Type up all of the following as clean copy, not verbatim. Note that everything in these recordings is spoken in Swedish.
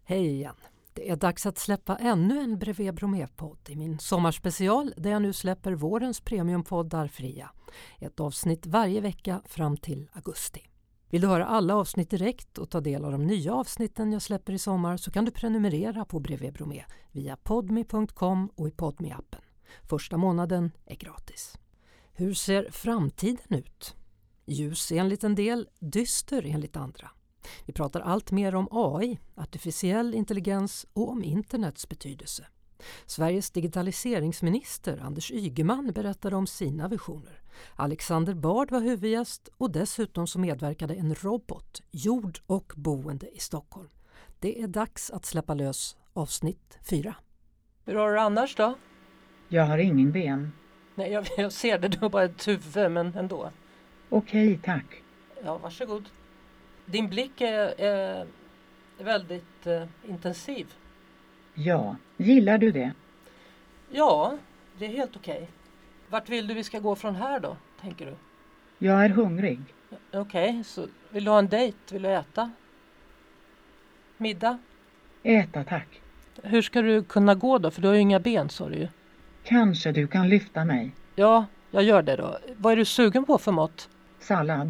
Hej igen. Det är dags att släppa ännu en Bredvid Bromé-podd i min sommarspecial där jag nu släpper vårens premiumpoddar fria. Ett avsnitt varje vecka fram till augusti. Vill du höra alla avsnitt direkt och ta del av de nya avsnitten jag släpper i sommar så kan du prenumerera på Bredvid Bromé via podme.com och i Podme-appen. Första månaden är gratis. Hur ser framtiden ut? Ljus enligt en del, dyster enligt andra. Vi pratar allt mer om AI, artificiell intelligens och om internets betydelse. Sveriges digitaliseringsminister Anders Ygeman berättade om sina visioner. Alexander Bard var huvudgäst och dessutom så medverkade en robot, jord och boende i Stockholm. Det är dags att släppa lös avsnitt 4. Hur har du annars då? Jag har ingen ben. Nej, jag ser det. Du har bara ett huvud, men ändå. Okej, tack. Ja, varsågod. Din blick är väldigt intensiv. Ja, gillar du det? Ja, det är helt okej. Vart vill du vi ska gå från här då, tänker du? Jag är hungrig. Okej, så vill du ha en dejt? Vill du äta? Middag? Äta, tack. Hur ska du kunna gå då? För du har ju inga ben, sa du ju. Kanske du kan lyfta mig. Ja, jag gör det då. Vad är du sugen på för mat? Sallad.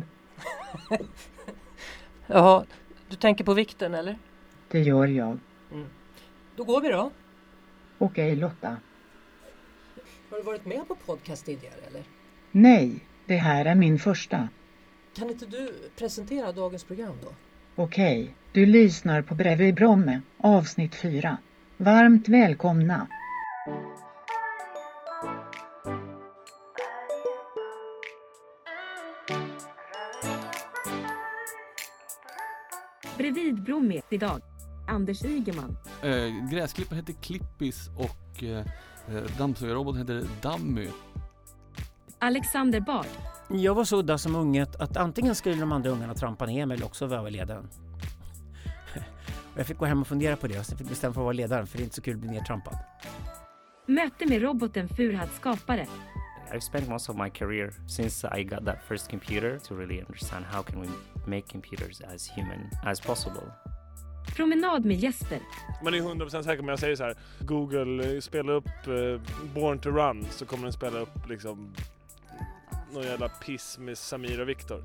Ja, du tänker på vikten, eller? Det gör jag. Då går vi då. Okej, Lotta. Har du varit med på podcast tidigare, eller? Nej, det här är min första. Kan inte du presentera dagens program då? Okej, du lyssnar på Bredvid Bromé, avsnitt 4. Varmt välkomna. Bredvid Bromé idag. Anders Ygeman. Gräsklipparen heter Klippis och dammsugarroboten heter Dammy. Alexander Bard. Jag var så udda som unge att antingen skulle de andra ungarna trampa ner mig eller också vara ledaren. Och jag fick gå hem och fundera på det och så fick bestämma för att vara ledaren för det är inte så kul att bli nertrampad. Möte med roboten Furhads skapare. I've spent most of my career since I got that first computer to really understand how can we make computers as human as possible. Promenad med Jesper. Man är 100% säker om jag säger så här: Google spelar upp Born to Run, så kommer den spela upp liksom någon jävla piss med Samir och Viktor.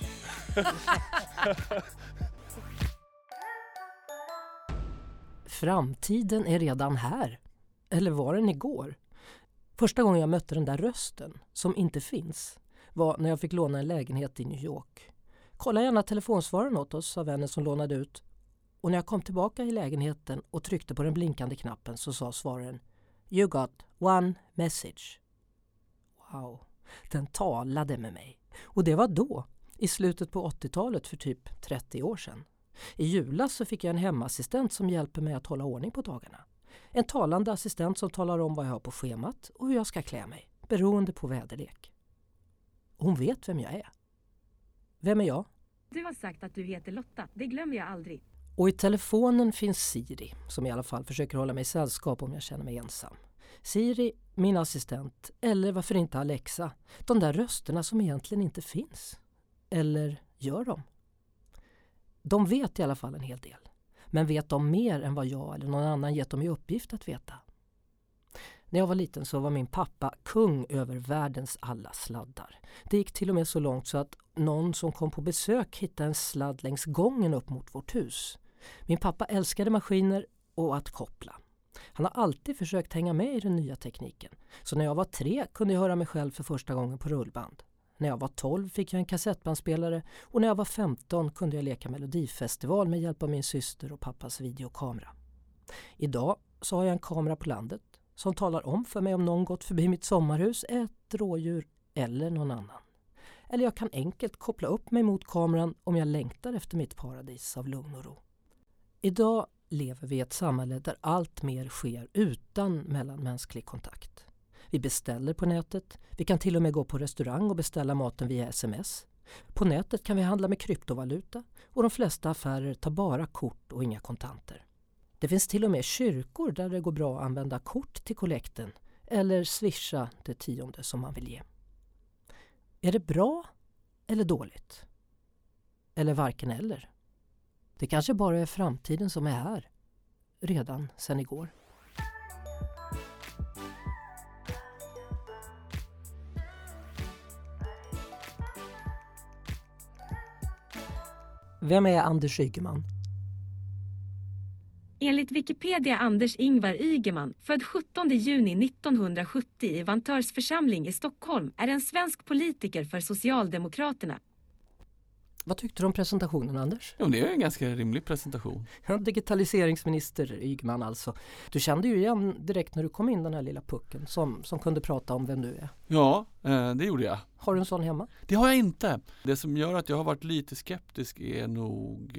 Framtiden är redan här. Eller var den igår? Första gången jag mötte den där rösten, som inte finns, var när jag fick låna en lägenhet i New York. Kolla gärna telefonsvararen åt oss, sa vännen som lånade ut. Och när jag kom tillbaka i lägenheten och tryckte på den blinkande knappen så sa svararen: You got one message. Wow, den talade med mig. Och det var då, i slutet på 80-talet för typ 30 år sedan. I julas så fick jag en hemassistent som hjälper mig att hålla ordning på dagarna. En talande assistent som talar om vad jag har på schemat och hur jag ska klä mig, beroende på väderlek. Hon vet vem jag är. Vem är jag? Du har sagt att du heter Lotta, det glömmer jag aldrig. Och i telefonen finns Siri, som i alla fall försöker hålla mig i sällskap om jag känner mig ensam. Siri, min assistent, eller varför inte Alexa, de där rösterna som egentligen inte finns. Eller gör de? De vet i alla fall en hel del. Men vet de mer än vad jag eller någon annan gett dem i uppgift att veta? När jag var liten så var min pappa kung över världens alla sladdar. Det gick till och med så långt så att någon som kom på besök hittade en sladd längs gången upp mot vårt hus. Min pappa älskade maskiner och att koppla. Han har alltid försökt hänga med i den nya tekniken. Så när jag var 3 kunde jag höra mig själv för första gången på rullband. När jag var 12 fick jag en kassettbandspelare och när jag var 15 kunde jag leka Melodifestival med hjälp av min syster och pappas videokamera. Idag så har jag en kamera på landet som talar om för mig om någon gått förbi mitt sommarhus, ett rådjur eller någon annan. Eller jag kan enkelt koppla upp mig mot kameran om jag längtar efter mitt paradis av lugn och ro. Idag lever vi i ett samhälle där allt mer sker utan mellanmänsklig kontakt. Vi beställer på nätet, vi kan till och med gå på restaurang och beställa maten via sms. På nätet kan vi handla med kryptovaluta och de flesta affärer tar bara kort och inga kontanter. Det finns till och med kyrkor där det går bra att använda kort till kollekten eller swisha det 10:e som man vill ge. Är det bra eller dåligt? Eller varken eller? Det kanske bara är framtiden som är här. redan sedan igår. Vem är Anders Ygeman? Enligt Wikipedia Anders Ingvar Ygeman, född 17 juni 1970 i Vantörsförsamling i Stockholm, är en svensk politiker för Socialdemokraterna. Vad tyckte du om presentationen, Anders? Ja, det är en ganska rimlig presentation. Ja, digitaliseringsminister Ygeman alltså. Du kände ju igen direkt när du kom in den här lilla pucken som kunde prata om vem du är. Ja, det gjorde jag. Har du en sån hemma? Det har jag inte. Det som gör att jag har varit lite skeptisk är nog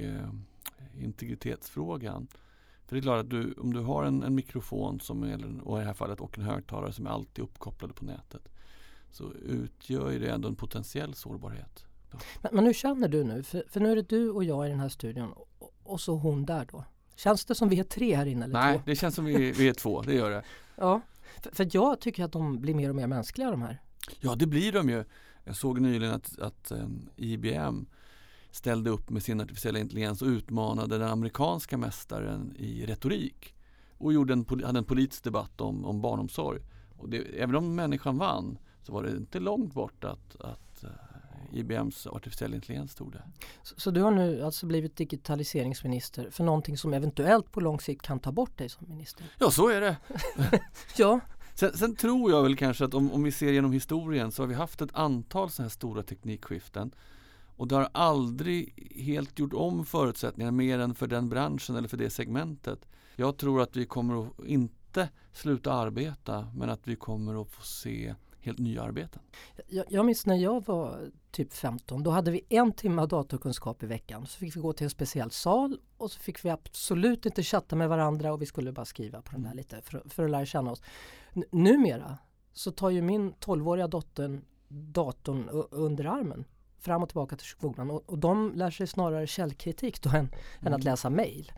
integritetsfrågan. För det är klart att om du har en mikrofon och i det här fallet och en högtalare som är alltid uppkopplade på nätet, så utgör ju det ändå en potentiell sårbarhet. Men hur känner du nu? För nu är det du och jag i den här studion och så hon där då. Känns det som vi är 3 här inne eller 2? Nej, det känns som vi är 2, det gör det. Ja, för jag tycker att de blir mer och mer mänskliga de här. Ja, det blir de ju. Jag såg nyligen att IBM ställde upp med sin artificiella intelligens och utmanade den amerikanska mästaren i retorik och hade en politisk debatt om barnomsorg. Och även om människan vann så var det inte långt bort att IBMs artificiella intelligens tog det. Så du har nu alltså blivit digitaliseringsminister för någonting som eventuellt på lång sikt kan ta bort dig som minister? Ja, så är det. Ja. Sen tror jag väl kanske att om vi ser genom historien så har vi haft ett antal sådana här stora teknikskiften. Och det har aldrig helt gjort om förutsättningarna mer än för den branschen eller för det segmentet. Jag tror att vi kommer att inte sluta arbeta, men att vi kommer att få se helt nya arbeten. Jag minns när jag var typ 15, då hade vi 1 timme datorkunskap i veckan. Så fick vi gå till en speciell sal och så fick vi absolut inte chatta med varandra och vi skulle bara skriva på den där lite för att lära känna oss. Numera så tar ju min 12-åriga dotter datorn under armen fram och tillbaka till skolan och de lär sig snarare källkritik då än att läsa mejl.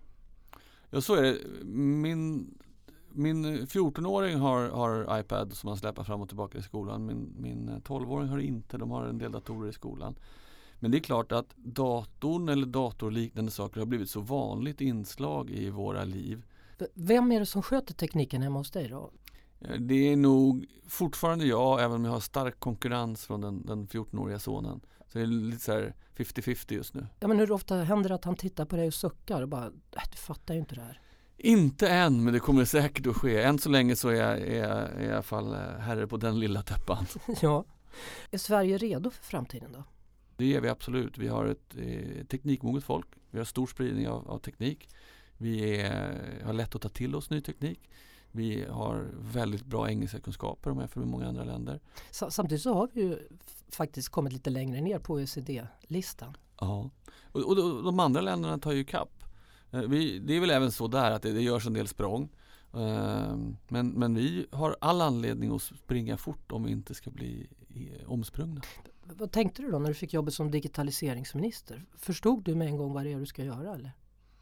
Ja, så är det. Min 14-åring har iPad som han släpar fram och tillbaka i skolan. Min 12-åring har det inte. De har en del datorer i skolan. Men det är klart att datorn eller datorliknande saker har blivit så vanligt inslag i våra liv. Vem är det som sköter tekniken hemma hos dig då? Det är nog fortfarande jag, även om jag har stark konkurrens från den 14-åriga sonen. Så det är lite så här 50-50 just nu. Ja, men hur ofta händer det att han tittar på dig och suckar och bara, du fattar ju inte det här. Inte än, men det kommer säkert att ske. Än så länge så är jag i alla fall herre på den lilla täppan. Ja. Är Sverige redo för framtiden då? Det är vi absolut. Vi har ett teknikmoget folk. Vi har stor spridning av teknik. Vi har lätt att ta till oss ny teknik. Vi har väldigt bra engelska kunskaper om jämfört med många andra länder. Samtidigt så har vi ju faktiskt kommit lite längre ner på OECD-listan. Ja, och de andra länderna tar ju kapp. Det är väl även så där att det görs en del språng. Men vi har all anledning att springa fort om vi inte ska bli omsprungna. Vad tänkte du då när du fick jobbet som digitaliseringsminister? Förstod du med en gång vad det är du ska göra eller?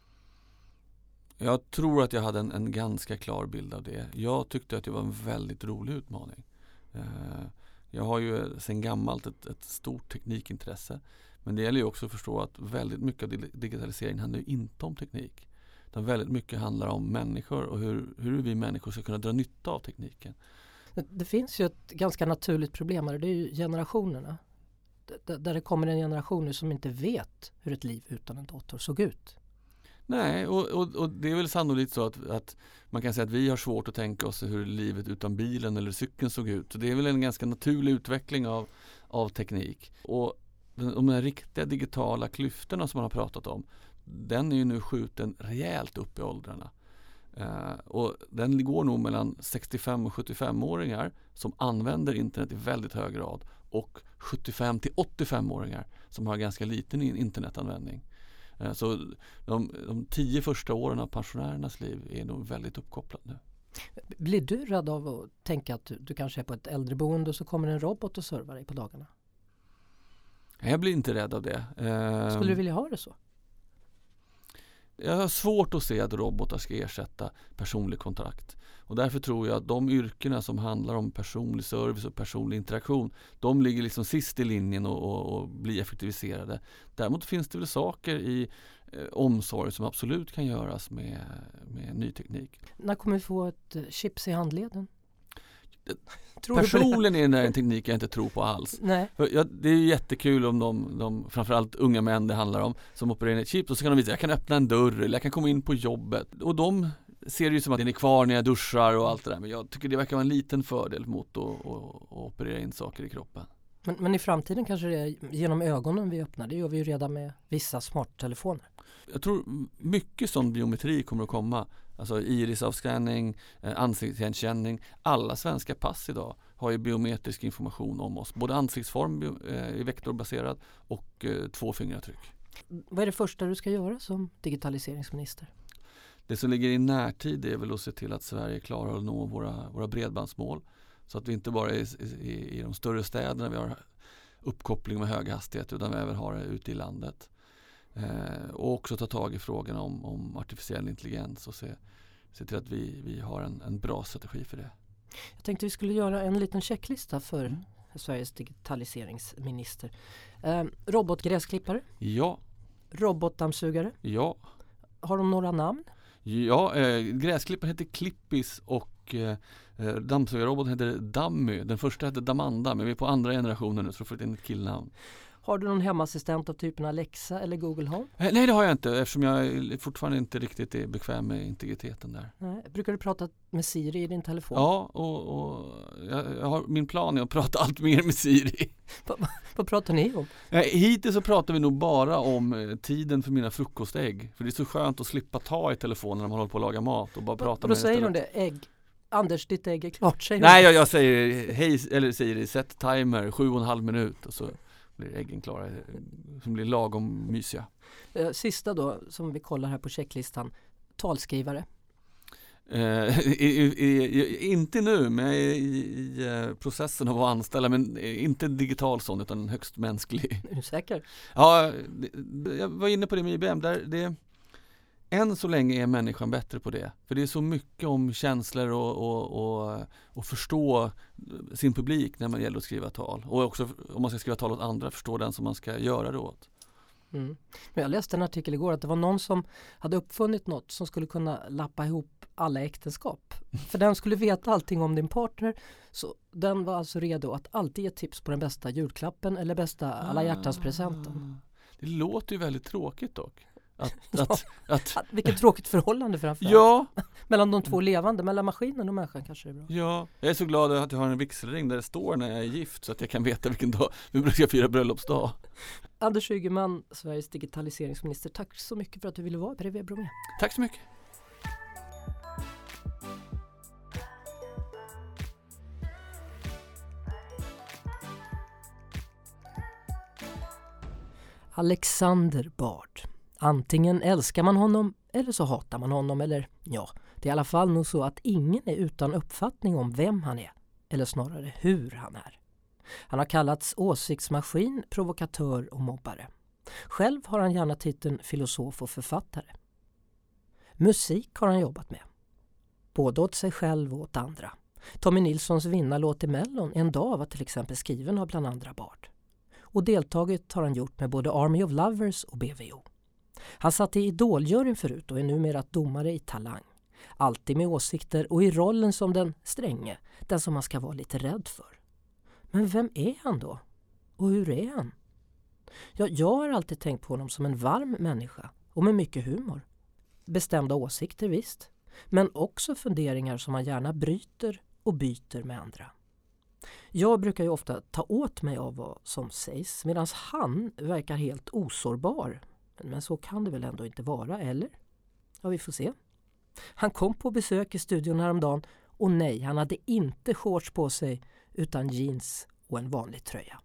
Jag tror att jag hade en ganska klar bild av det. Jag tyckte att det var en väldigt rolig utmaning. Jag har ju sedan gammalt ett stort teknikintresse. Men det gäller ju också att förstå att väldigt mycket av digitaliseringen handlar ju inte om teknik. Utan väldigt mycket handlar om människor och hur vi människor ska kunna dra nytta av tekniken. Det finns ju ett ganska naturligt problem här, det är ju generationerna. Där det kommer en generation som inte vet hur ett liv utan en dator såg ut. Nej, och det är väl sannolikt så att man kan säga att vi har svårt att tänka oss hur livet utan bilen eller cykeln såg ut. Så det är väl en ganska naturlig utveckling av teknik. Och de här riktiga digitala klyftorna som man har pratat om, den är ju nu skjuten rejält upp i åldrarna. Och den går nog mellan 65 och 75-åringar som använder internet i väldigt hög grad och 75 till 85-åringar som har ganska liten internetanvändning. Så de 10 första åren av pensionärernas liv är nog väldigt uppkopplat nu. Blir du rädd av att tänka att du kanske är på ett äldreboende och så kommer en robot och servar dig på dagarna? Jag blir inte rädd av det. Skulle du vilja ha det så? Jag har svårt att se att robotar ska ersätta personlig kontakt. Och därför tror jag att de yrkena som handlar om personlig service och personlig interaktion, de ligger liksom sist i linjen och blir effektiviserade. Däremot finns det väl saker i omsorg som absolut kan göras med ny teknik. När kommer vi få ett chips i handleden? Personligen är det en teknik jag inte tror på alls. Nej. Det är ju jättekul om de framförallt unga män det handlar om, som opererar in ett chip och så kan de visa att jag kan öppna en dörr eller jag kan komma in på jobbet. Och de ser det ju som att den är kvar när jag duschar och allt det där. Men jag tycker det verkar vara en liten fördel mot att operera in saker i kroppen. Men i framtiden kanske det är genom ögonen vi öppnar. Det gör vi ju redan med vissa smarttelefoner. Jag tror mycket sån biometri kommer att komma. Alltså irisavscanning, ansiktsigenkänning. Alla svenska pass idag har ju biometrisk information om oss. Både ansiktsform är vektorbaserad och 2 fingeravtryck. Vad är det första du ska göra som digitaliseringsminister? Det som ligger i närtid är väl att se till att Sverige klarar att nå våra bredbandsmål. Så att vi inte bara i de större städerna vi har uppkoppling med hög hastighet utan vi även har det ute i landet. Och också ta tag i frågan om artificiell intelligens och se till att vi har en bra strategi för det. Jag tänkte vi skulle göra en liten checklista för Sveriges digitaliseringsminister. Robotgräsklippare? Ja. Robotdammsugare? Ja. Har de några namn? Ja, gräsklipparen heter Klippis och dammsugarroboten heter Dammy. Den första heter Damanda, men vi är på andra generationen nu så får det in ett killnamn. Har du någon hemassistent av typen Alexa eller Google Home? Nej, det har jag inte eftersom jag fortfarande inte riktigt är bekväm med integriteten där. Nej. Brukar du prata med Siri i din telefon? Ja, och jag har, min plan är att prata allt mer med Siri. Vad pratar ni om? Hittills så pratar vi nog bara om tiden för mina frukostägg. För det är så skönt att slippa ta i telefonen när man håller på att laga mat och bara prata med den. Då säger de det, ägg. Anders, ditt ägg är klart, säger Nej, jag säger hej, eller Siri, sätt timer 7,5 minut och så blir äggen klara som blir lagom mysiga. Sista då som vi kollar här på checklistan, talskrivare. Inte nu, men i processen av att anställa, men inte digital sån utan högst mänsklig. Är du säker? Ja, jag var inne på det med IBM. Än så länge är människan bättre på det. För det är så mycket om känslor och förstå sin publik när man gäller att skriva tal. Och också om man ska skriva tal åt andra, förstå den som man ska göra det åt. Men jag läste en artikel igår att det var någon som hade uppfunnit något som skulle kunna lappa ihop alla äktenskap. För den skulle veta allting om din partner. Så den var alltså redo att alltid ge tips på den bästa julklappen eller bästa alla hjärtanspresenten. Det låter ju väldigt tråkigt dock. Vilket tråkigt förhållande framförallt. Ja. Mellan de två levande, mellan maskinen och människan kanske det är bra. Ja, jag är så glad att jag har en vigselring där det står när jag är gift så att jag kan veta vilken dag vi brukar fira bröllopsdag. Anders Ygeman, Sveriges digitaliseringsminister, tack så mycket för att du ville vara bredvid Bromé. Tack så mycket. Alexander Bard. Antingen älskar man honom eller så hatar man honom, eller ja, det är i alla fall nog så att ingen är utan uppfattning om vem han är, eller snarare hur han är. Han har kallats åsiktsmaskin, provokatör och mobbare. Själv har han gärna titeln filosof och författare. Musik har han jobbat med, både åt sig själv och åt andra. Tommy Nilssons vinnarlåt i Mellon En dag var till exempel skriven av bland andra Bard. Och deltagit har han gjort med både Army of Lovers och BVO. Han satt i Idoljuryn förut och är numera domare i Talang. Alltid med åsikter och i rollen som den stränge, den som man ska vara lite rädd för. Men vem är han då? Och hur är han? Ja, jag har alltid tänkt på honom som en varm människa och med mycket humor. Bestämda åsikter visst, men också funderingar som man gärna bryter och byter med andra. Jag brukar ju ofta ta åt mig av vad som sägs medan han verkar helt osårbar. Men så kan det väl ändå inte vara, eller? Ja, vi får se. Han kom på besök i studion häromdagen och nej, han hade inte shorts på sig utan jeans och en vanlig tröja.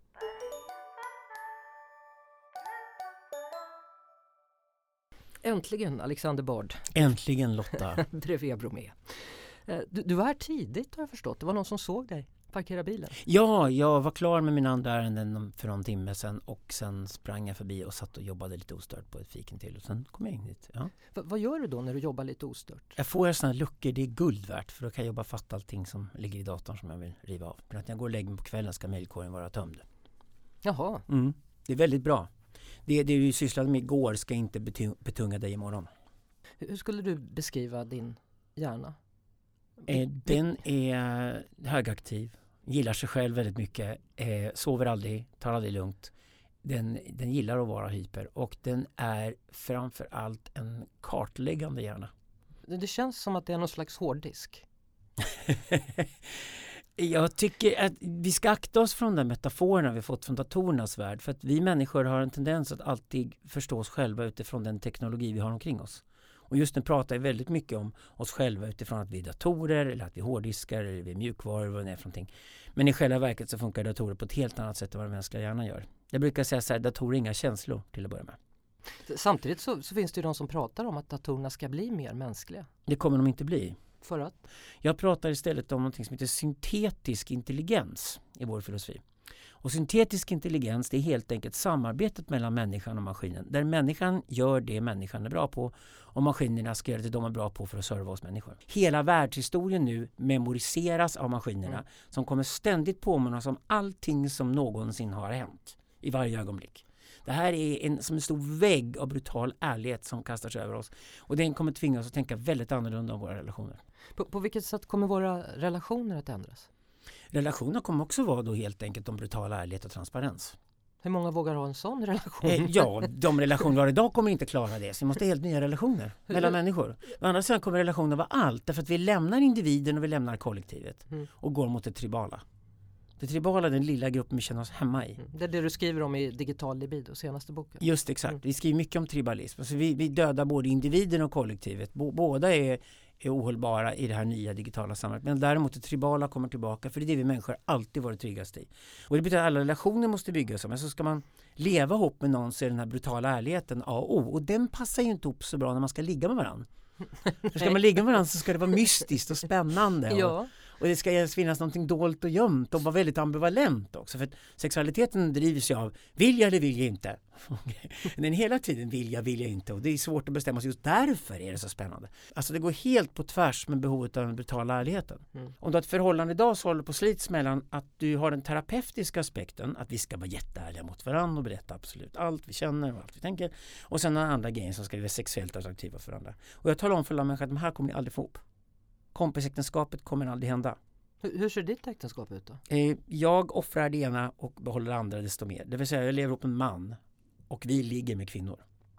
Äntligen, Alexander Bard. Äntligen, Lotta. Bredvid Bromé. Du var här tidigt har jag förstått. Det var någon som såg dig. parkera bilen? Ja, jag var klar med mina andra ärenden för någon timme sedan och sen sprang jag förbi och satt och jobbade lite ostört på ett fiken till och sen kom jag in hit. Ja. Vad gör du då när du jobbar lite ostört? Jag får sådana luckor, det är guld värt för då kan jag jobba fatt allting som ligger i datorn som jag vill riva av. Men att när jag går och lägger mig på kvällen ska mejlkorgen vara tömd. Jaha. Det är väldigt bra. Det du sysslade med igår ska inte betunga dig imorgon. Hur skulle du beskriva din hjärna? Den är högaktiv, gillar sig själv väldigt mycket, sover aldrig, tar aldrig lugnt. Den gillar att vara hyper och den är framför allt en kartläggande hjärna. Det känns som att det är någon slags hårddisk. Jag tycker att vi ska akta oss från de metaforerna vi fått från datorernas värld. För att vi människor har en tendens att alltid förstå oss själva utifrån den teknologi vi har omkring oss. Och just nu pratar jag väldigt mycket om oss själva utifrån att vi är datorer eller att vi är hårddiskar eller vi är mjukvaror vad det är för någonting. Men i själva verket så funkar datorer på ett helt annat sätt än vad den mänskliga hjärnan gör. Jag brukar säga så här, datorer är inga känslor till att börja med. Samtidigt så finns det ju de som pratar om att datorerna ska bli mer mänskliga. Det kommer de inte bli. För att? Jag pratar istället om något som heter syntetisk intelligens i vår filosofi. Och syntetisk intelligens, det är helt enkelt samarbetet mellan människan och maskinen. Där människan gör det människan är bra på och maskinerna ska göra det de är bra på för att serva oss människor. Hela världshistorien nu memoriseras av maskinerna som kommer ständigt påminna oss om allting som någonsin har hänt i varje ögonblick. Det här är som en stor vägg av brutal ärlighet som kastar sig över oss. Och den kommer tvinga oss att tänka väldigt annorlunda om våra relationer. På vilket sätt kommer våra relationer att ändras? Relationer kommer också vara då helt enkelt om brutal ärlighet och transparens. Hur många vågar ha en sån relation? Ja, de relationer vi har idag kommer inte klara det. Så vi måste ha helt nya relationer mellan människor. Å andra sidan kommer relationer vara allt. Därför att vi lämnar individen och vi lämnar kollektivet. Och går mot det tribala. Det tribala är den lilla gruppen vi känner oss hemma i. Det är det du skriver om i Digital libido, senaste boken. Just exakt. Vi skriver mycket om tribalism. Alltså vi dödar både individen och kollektivet. Båda är ohållbara i det här nya digitala samhället. Men däremot det tribala kommer tillbaka. För det är det vi människor alltid varit tryggast i. Och det betyder att alla relationer måste byggas om. Men så ska man leva ihop med någon så är den här brutala ärligheten A och O. Och den passar ju inte ihop så bra när man ska ligga med varandra. För ska man ligga med varandra så ska det vara mystiskt och spännande. Ja. Och det ska finnas någonting dolt och gömt och vara väldigt ambivalent också. För att sexualiteten drivs ju av vill jag eller vill jag inte. Men hela tiden vill jag inte. Och det är svårt att bestämma sig. Just därför är det så spännande. Alltså det går helt på tvärs med behovet av den brutala ärligheten. Om du har ett förhållande idag så håller på slits mellan att du har den terapeutiska aspekten. Att vi ska vara jätteärliga mot varandra och berätta absolut allt vi känner och allt vi tänker. Och sen den andra grejen som ska vara sexuellt attraktiva för andra. Och jag talar om för alla människor att de här kommer ni aldrig få ihop. Kompisäktenskapet kommer aldrig hända. Hur ser ditt äktenskap ut då? Jag offrar det ena och behåller det andra desto mer. Det vill säga jag lever ihop med en man och vi ligger med kvinnor.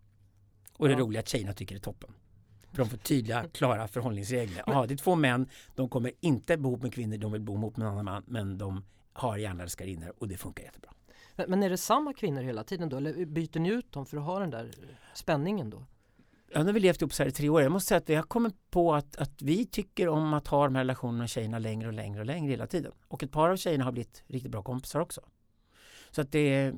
Och det är roligt att tjejerna tycker det är toppen. För de får tydliga, klara förhållningsregler. Ja, det är 2 män. De kommer inte bo med kvinnor. De vill bo ihop med en annan man. Men de har gärna älskarinnor och det funkar jättebra. Men är det samma kvinnor hela tiden då? Eller byter ni ut dem för att ha den där spänningen då? Ja, nu har vi levt ihop så här i 3 år. Jag måste säga att vi har kommit på att vi tycker om att ha de här relationerna med tjejerna längre och längre och längre hela tiden. Och ett par av tjejerna har blivit riktigt bra kompisar också. Så att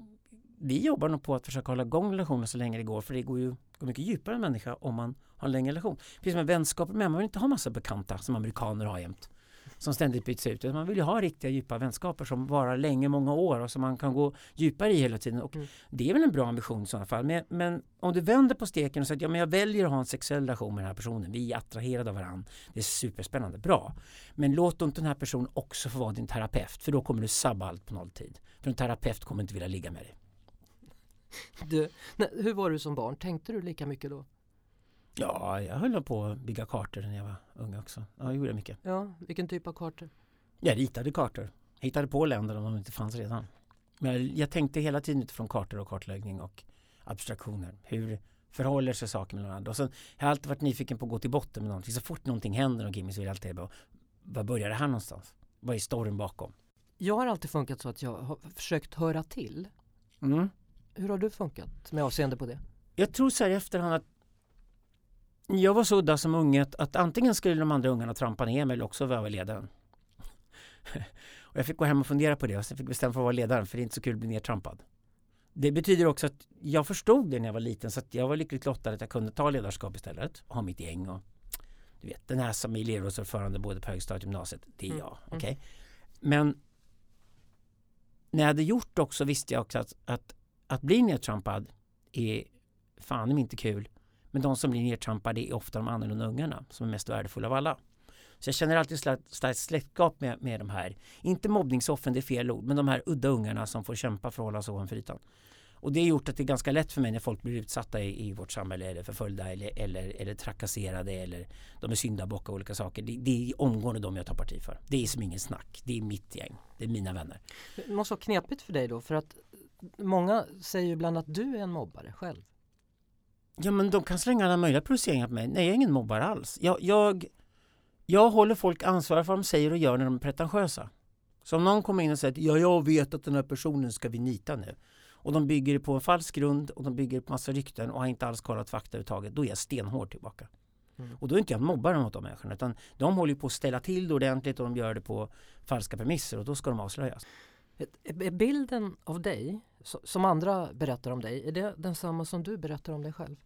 vi jobbar nog på att försöka hålla igång relationer så länge det går. För det går mycket djupare än människa om man har en längre relation. Precis med vänskaper med man vill inte ha massa bekanta som amerikaner har jämt. Som ständigt byts ut. Man vill ju ha riktiga djupa vänskaper som varar länge, många år och som man kan gå djupare i hela tiden. Och det är väl en bra ambition i sådana fall. Men om du vänder på steken och säger att ja, men jag väljer att ha en sexuell relation med den här personen. Vi är attraherade av varandra. Det är superspännande. Bra. Men låt inte den här personen också få vara din terapeut. För då kommer du sabba allt på nolltid. För en terapeut kommer inte vilja ligga med dig. Hur var du som barn? Tänkte du lika mycket då? Ja, jag höll på att bygga kartor när jag var ung också. Ja, jag gjorde mycket. Ja, vilken typ av kartor? Jag ritade kartor. Hittade på länder om de inte fanns redan. Men jag tänkte hela tiden utifrån kartor och kartläggning och abstraktioner. Hur förhåller sig saker med varandra? Och sen har jag alltid varit nyfiken på att gå till botten med någonting. Så fort någonting händer så vill jag alltid bara, vad börjar det här någonstans? Vad är storyn bakom? Jag har alltid funkat så att jag har försökt höra till. Hur har du funkat med avseende på det? Jag tror så här i efterhand att jag var så udda som unge att antingen skulle de andra ungarna trampa ner mig eller också var jag ledaren. Och jag fick gå hem och fundera på det och sen fick bestämma för att vara ledaren för det är inte så kul att bli nertrampad. Det betyder också att jag förstod det när jag var liten så att jag var lyckligt lottad att jag kunde ta ledarskap istället och ha mitt gäng och du vet, den här som är elevrådsordförande både på högstadiet och gymnasiet, det är jag. Okay? Men när jag hade gjort också visste jag också att bli nedtrampad är fan inte kul. Men de som blir nedtrampade är ofta de annorlunda ungarna som är mest värdefulla av alla. Så jag känner alltid starkt släktskap med de här, inte mobbningsoffren, det är fel ord, men de här udda ungarna som får kämpa för att hålla sig ovanför ytan. Och det har gjort att det är ganska lätt för mig när folk blir utsatta i vårt samhälle eller förföljda eller trakasserade eller de är syndabockar och olika saker. Det är omgående de jag tar parti för. Det är som ingen snack. Det är mitt gäng. Det är mina vänner. Det måste vara knepigt för dig då, för att många säger ju ibland att du är en mobbare själv. Ja, men de kan slänga alla möjliga processeringar på mig. Nej, jag är ingen mobbare alls. Jag håller folk ansvariga för vad de säger och gör när de är pretentiösa. Så om någon kommer in och säger att jag vet att den här personen ska vi nita nu. Och de bygger det på en falsk grund och de bygger på massa rykten och har inte alls kollat fakta överhuvudtaget. Då är jag stenhård tillbaka. Och då är inte jag mobbare mot de människorna, utan de håller på att ställa till det ordentligt och de gör det på falska premisser och då ska de avslöjas. Är bilden av dig, som andra berättar om dig, är det densamma som du berättar om dig själv?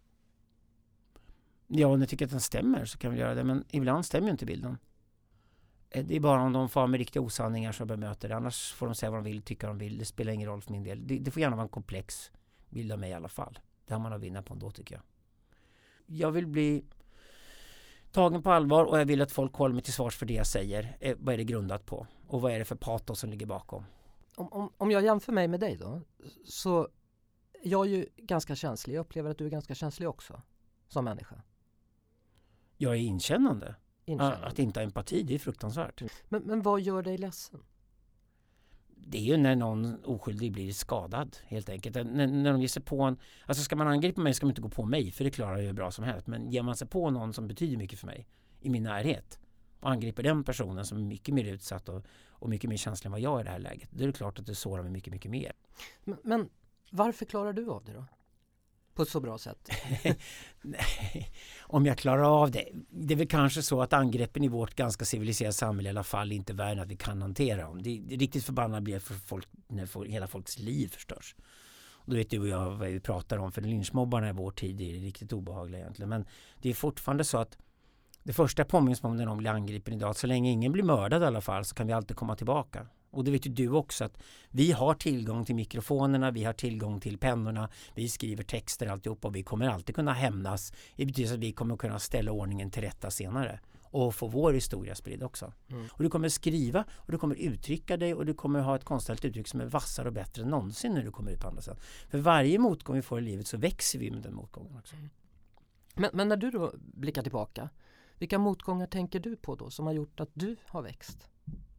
Ja, om jag tycker att den stämmer så kan vi göra det, men ibland stämmer ju inte bilden. Det är bara om de får med riktiga osanningar som bemöter det. Annars får de säga vad de vill, tycka vad de vill. Det spelar ingen roll för min del. Det får gärna vara en komplex bild av mig i alla fall. Det har man att vinna på ändå, tycker jag. Jag vill bli tagen på allvar och jag vill att folk håller mig till svars för det jag säger. Vad är det grundat på? Och vad är det för patos som ligger bakom? Om jag jämför mig med dig då, så jag är ju ganska känslig. Jag upplever att du är ganska känslig också som människa. Jag är inkännande. Att inte ha empati, det är fruktansvärt. Men vad gör dig ledsen? Det är ju när någon oskyldig blir skadad, helt enkelt. När de ger sig på en... Alltså ska man angripa mig ska man inte gå på mig, för det klarar jag ju bra som helst. Men ger man sig på någon som betyder mycket för mig, i min närhet, och angriper den personen som är mycket mer utsatt och mycket mer känslig än vad jag är i det här läget, då är det klart att det sårar mig mycket, mycket mer. Men varför klarar du av det då? På ett så bra sätt? Nej, om jag klarar av det. Det är väl kanske så att angreppen i vårt ganska civiliserade samhälle i alla fall inte är värre att vi kan hantera dem. Det är riktigt förbannat blir för folk när hela folks liv förstörs. Och då vet du och jag vad vi pratar om, för lynchmobbarna i vår tid är riktigt obehagliga egentligen. Men det är fortfarande så att det första påminns om när någon blir angripen idag, att så länge ingen blir mördad i alla fall så kan vi alltid komma tillbaka. Och det vet ju du också, att vi har tillgång till mikrofonerna, vi har tillgång till pennorna, vi skriver texter alltihop och vi kommer alltid kunna hämnas. Det betyder att vi kommer kunna ställa ordningen till rätta senare och få vår historia spridd också. Och du kommer skriva och du kommer uttrycka dig och du kommer ha ett konstnärligt uttryck som är vassare och bättre än någonsin när du kommer ut på andra sidan. För varje motgång vi får i livet så växer vi med den motgången också. Men när du då blickar tillbaka, vilka motgångar tänker du på då som har gjort att du har växt?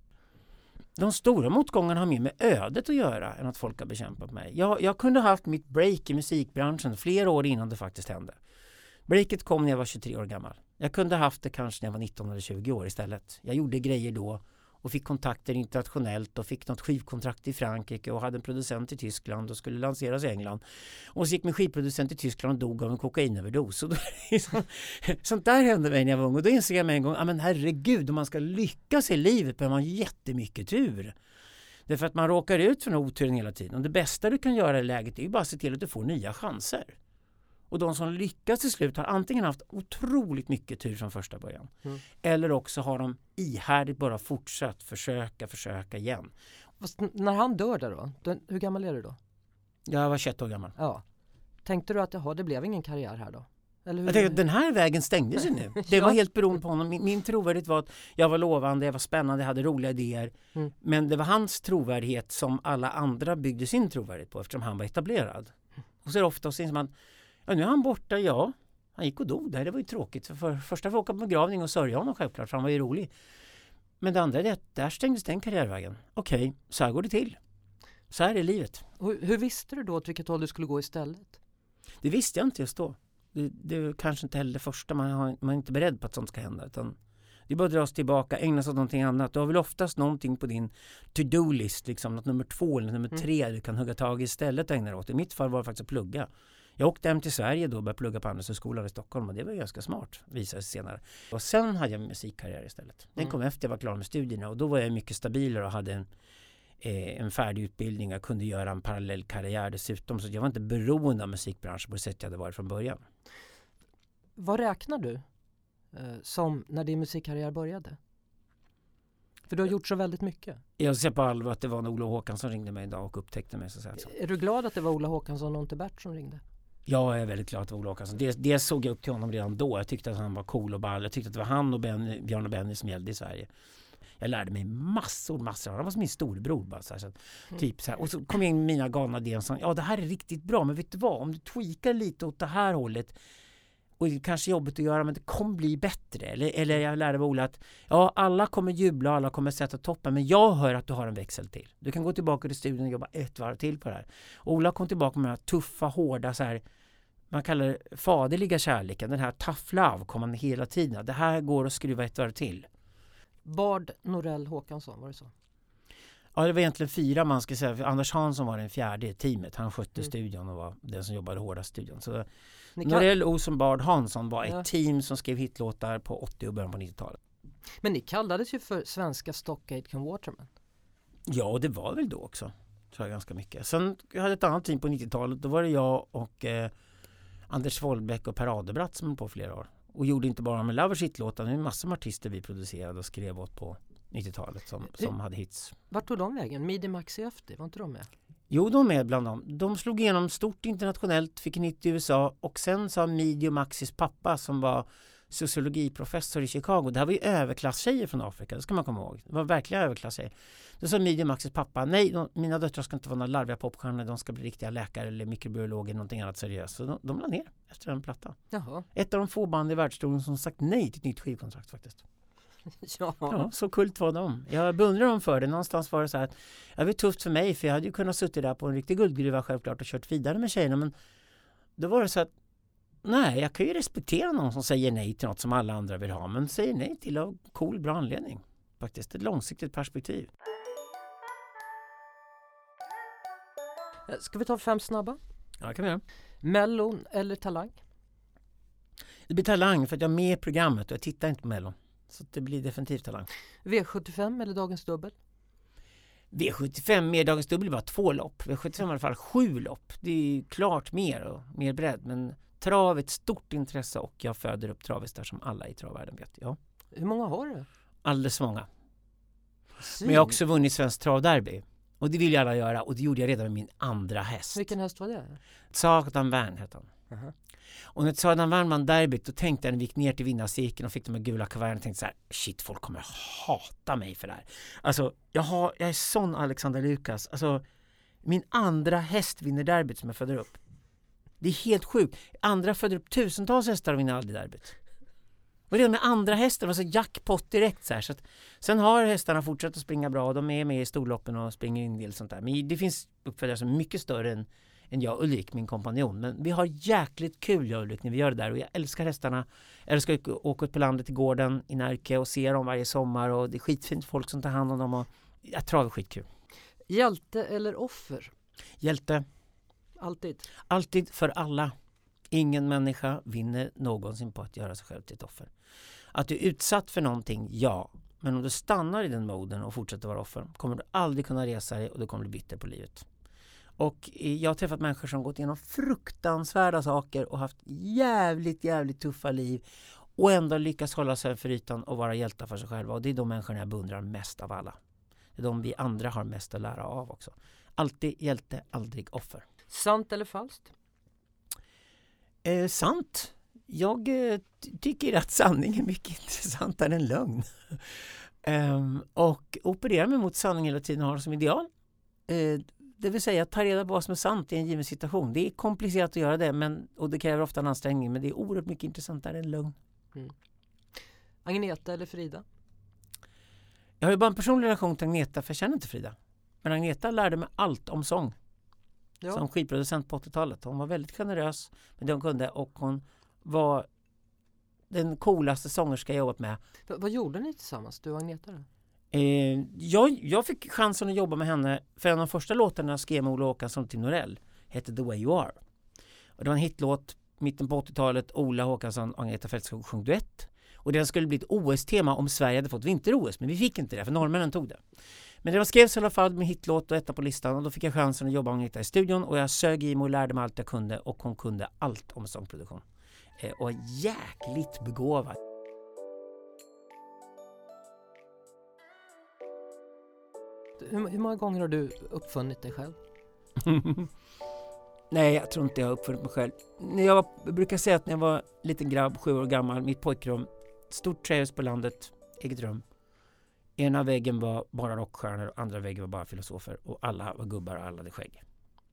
De stora motgångarna har mer med ödet att göra än att folk har bekämpat mig. Jag kunde ha haft mitt break i musikbranschen flera år innan det faktiskt hände. Breaket kom när jag var 23 år gammal. Jag kunde ha haft det kanske när jag var 19 eller 20 år istället. Jag gjorde grejer då och fick kontakter internationellt och fick något skivkontrakt i Frankrike och hade en producent i Tyskland och skulle lanseras i England. Och så gick min skivproducent i Tyskland och dog av en kokainöverdos. Och sånt där hände mig när jag var ung och då insåg jag med en gång, men herregud, om man ska lyckas i livet behöver man jättemycket tur. Därför att man råkar ut för en oturen hela tiden. Och det bästa du kan göra i läget är ju bara att se till att du får nya chanser. Och de som lyckas till slut har antingen haft otroligt mycket tur från första början. Eller också har de ihärdigt bara fortsatt försöka igen. Fast när han dör där då? Hur gammal är du då? Jag var 21 år gammal. Ja. Tänkte du att det blev ingen karriär här då? Eller hur? Jag tänkte att den här vägen stängde sig nu. Det var helt beroende på honom. Min trovärdighet var att jag var lovande, jag var spännande, jag hade roliga idéer. Men det var hans trovärdighet som alla andra byggde sin trovärdighet på eftersom han var etablerad. Och så är det ofta så man nu är han borta, ja. Han gick och dog där, det var ju tråkigt. För första får åka på begravning och sörja honom självklart, för han var ju rolig. Men det andra är att där stängdes den karriärvägen. Okej, så här går det till. Så här är livet. Och hur visste du då åt vilket håll du skulle gå istället? Det visste jag inte just då. Det är kanske inte heller det första, man är inte beredd på att sånt ska hända. Utan det är bara att dra sig tillbaka, ägna sig åt någonting annat. Du har väl oftast någonting på din to-do-list, liksom något nummer 2 eller nummer 3 du kan hugga tag i istället och ägna dig åt. I mitt fall var det faktiskt att plugga. Jag åkte hem till Sverige då och började plugga på Handelshögskolan i Stockholm och det var ganska smart, visade sig senare. Och sen hade jag en musikkarriär istället. Den kom efter jag var klar med studierna och då var jag mycket stabilare och hade en färdig utbildning. Jag kunde göra en parallell karriär dessutom så jag var inte beroende av musikbranschen på det sätt jag hade varit från början. Vad räknar du som när din musikkarriär började? För du har gjort så väldigt mycket. Jag ser på allvar att det var Ola Håkansson som ringde mig idag och upptäckte mig. Så Är du glad att det var Ola Håkansson och inte Bert som ringde? Jag är väldigt glad att det var Ola Håkansson. Det såg jag upp till honom redan då. Jag tyckte att han var cool och ball. Jag tyckte att det var han och Björn och Benny som gällde i Sverige. Jag lärde mig massor. Han var som min storebror bara så här. Typ så här. Och så kom jag in med mina galna idéer och sa, ja det här är riktigt bra, men vet du vad? Om du tweakar lite åt det här hållet, och det är kanske jobbigt att göra, men det kommer bli bättre. Eller jag lärde mig Ola att ja, alla kommer jubla och alla kommer sätta toppen, men jag hör att du har en växel till. Du kan gå tillbaka till studion och jobba ett varv till på det här. Och Ola kom tillbaka med den här tuffa, hårda så här, man kallar det faderliga kärleken. Den här tough love kommer man hela tiden. Det här går att skruva ett varv till. Bard, Norell, Håkansson, var det så? Ja, det var egentligen 4 man ska säga. För Anders Hansson var den 4:e i teamet. Han skötte studion och var den som jobbade hårdast i studion. Så Norell, Olsson, Bard, Hansson var ett team som skrev hitlåtar på 80- och början på 90-talet. Men ni kallades ju för svenska Stock Aitken Waterman. Ja, det var väl då också. Tror jag ganska mycket. Sen jag hade ett annat team på 90-talet. Då var det jag och Anders Wollbäck och Per Adebratt som var på flera år. Och gjorde inte bara med Lovers hitlåtar. Det är en massa av artister vi producerade och skrev åt på 90-talet som hade hits. Vart tog de vägen? Midi Maxi Öfti, var inte de med? Jo, de är bland dem. De slog igenom stort internationellt, fick en hit i USA och sen sa Midi och Maxis pappa som var sociologiprofessor i Chicago. Det här var ju överklasstjejer från Afrika, det ska man komma ihåg. Det var verkligen överklasstjejer. Då sa Midi och Maxis pappa, nej, mina döttrar ska inte vara några larviga popstjärnor, de ska bli riktiga läkare eller mikrobiologer eller någonting annat seriöst. Så de la ner efter en platta. Jaha. Ett av de få band i världshistorien som sagt nej till ett nytt skivkontrakt faktiskt. Ja, så kult var de. Jag beundrar dem för det. Någonstans var det så här att det var tufft för mig, för jag hade ju kunnat sitta där på en riktig guldgruva självklart och kört vidare med tjejerna, men då var det så att nej, jag kan ju respektera någon som säger nej till något som alla andra vill ha, men säger nej till av cool, bra anledning. Faktiskt ett långsiktigt perspektiv. Ska vi ta 5 snabba? Ja, det kan vi göra. Mellon eller Talang? Det blir Talang för att jag är med i programmet och jag tittar inte på Mellon. Så det blir definitivt Talang. V75 eller Dagens Dubbel? V75 med Dagens Dubbel var 2 lopp. V75 i alla fall 7 lopp. Det är klart mer och mer bredd. Men trav är ett stort intresse och jag föder upp travistar som alla i travvärlden vet. Ja. Hur många har du? Alldeles för många. Men jag har också vunnit Svensk travderby. Och det vill jag alla göra. Och det gjorde jag redan med min andra häst. Vilken häst var det? Sagan Värn hette han. Uh-huh. Och när Sagan Värn vann derbyt, då tänkte jag när vi gick ner till vinnarcirkeln och fick de här gula kuverten och tänkte så här, shit, folk kommer hata mig för det här. Alltså, jag är sån Alexander Lukas. Alltså, min andra häst vinner derbyt som jag föder upp. Det är helt sjukt. Andra föder upp tusentals hästar och vinner aldrig derbyt. Och redan med andra hästar var så jackpot direkt så här. Så att, sen har hästarna fortsatt att springa bra. De är med i storloppen och springer in del sånt där. Men det finns uppfödare som är mycket större än jag och Ulrik, min kompanjon. Men vi har jäkligt kul, jag och Ulrik, när vi gör det där. Och jag älskar hästarna. Jag älskar att åka ut på landet till gården i Närke och se dem varje sommar. Och det är skitfint folk som tar hand om dem. Och jag tror det är skitkul. Hjälte eller offer? Hjälte. Alltid? Alltid för alla. Ingen människa vinner någonsin på att göra sig själv till ett offer. Att du är utsatt för någonting, ja. Men om du stannar i den moden och fortsätter vara offer kommer du aldrig kunna resa dig och du kommer bli bitter på livet. Och jag har träffat människor som gått igenom fruktansvärda saker och haft jävligt tuffa liv och ändå lyckas hålla sig för ytan och vara hjältar för sig själva. Och det är de människorna jag beundrar mest av alla. Det är de vi andra har mest att lära av också. Alltid hjälte, aldrig offer. Sant eller falskt? Sant. Jag tycker att sanning är mycket intressantare än lögn. Och opererar mig mot sanning hela tiden har som ideal. Det vill säga att ta reda på vad som är sant i en given situation. Det är komplicerat att göra det och det kräver ofta en ansträngning, men det är oerhört mycket intressantare än lögn. Mm. Agneta eller Frida? Jag har ju bara en personlig relation till Agneta för jag känner inte Frida. Men Agneta lärde mig allt om sång. Ja. Som skivproducent på 80-talet. Hon var väldigt generös med det hon kunde och hon var den coolaste sångerska jag jobbat med. Vad gjorde ni tillsammans, du och Agneta då? Jag fick chansen att jobba med henne för en av de första låtarna jag skrev med Ola Håkansson till Norell hette The Way You Are. Och det var en hitlåt mitten på 80-talet. Ola Håkansson och Agneta Fältskog sjöng duett. Och det skulle bli ett OS-tema om Sverige hade fått vinter-OS. Men vi fick inte det för norrmännen tog det. Men det var skrevs i alla fall med hitlåt och etta på listan. Och då fick jag chansen att jobba med Agneta i studion. Och jag sög i mig och lärde mig allt jag kunde. Och hon kunde allt om sångproduktion. Och jäkligt begåvad. Hur många gånger har du uppfunnit dig själv? Nej, jag tror inte jag har uppfunnit mig själv. Jag brukar säga att när jag var liten grabb, 7 år gammal, mitt pojkrum, stort trähus på landet, eget rum. Ena väggen var bara rockstjärnor och andra väggen var bara filosofer. Och alla var gubbar och alla hade skägg.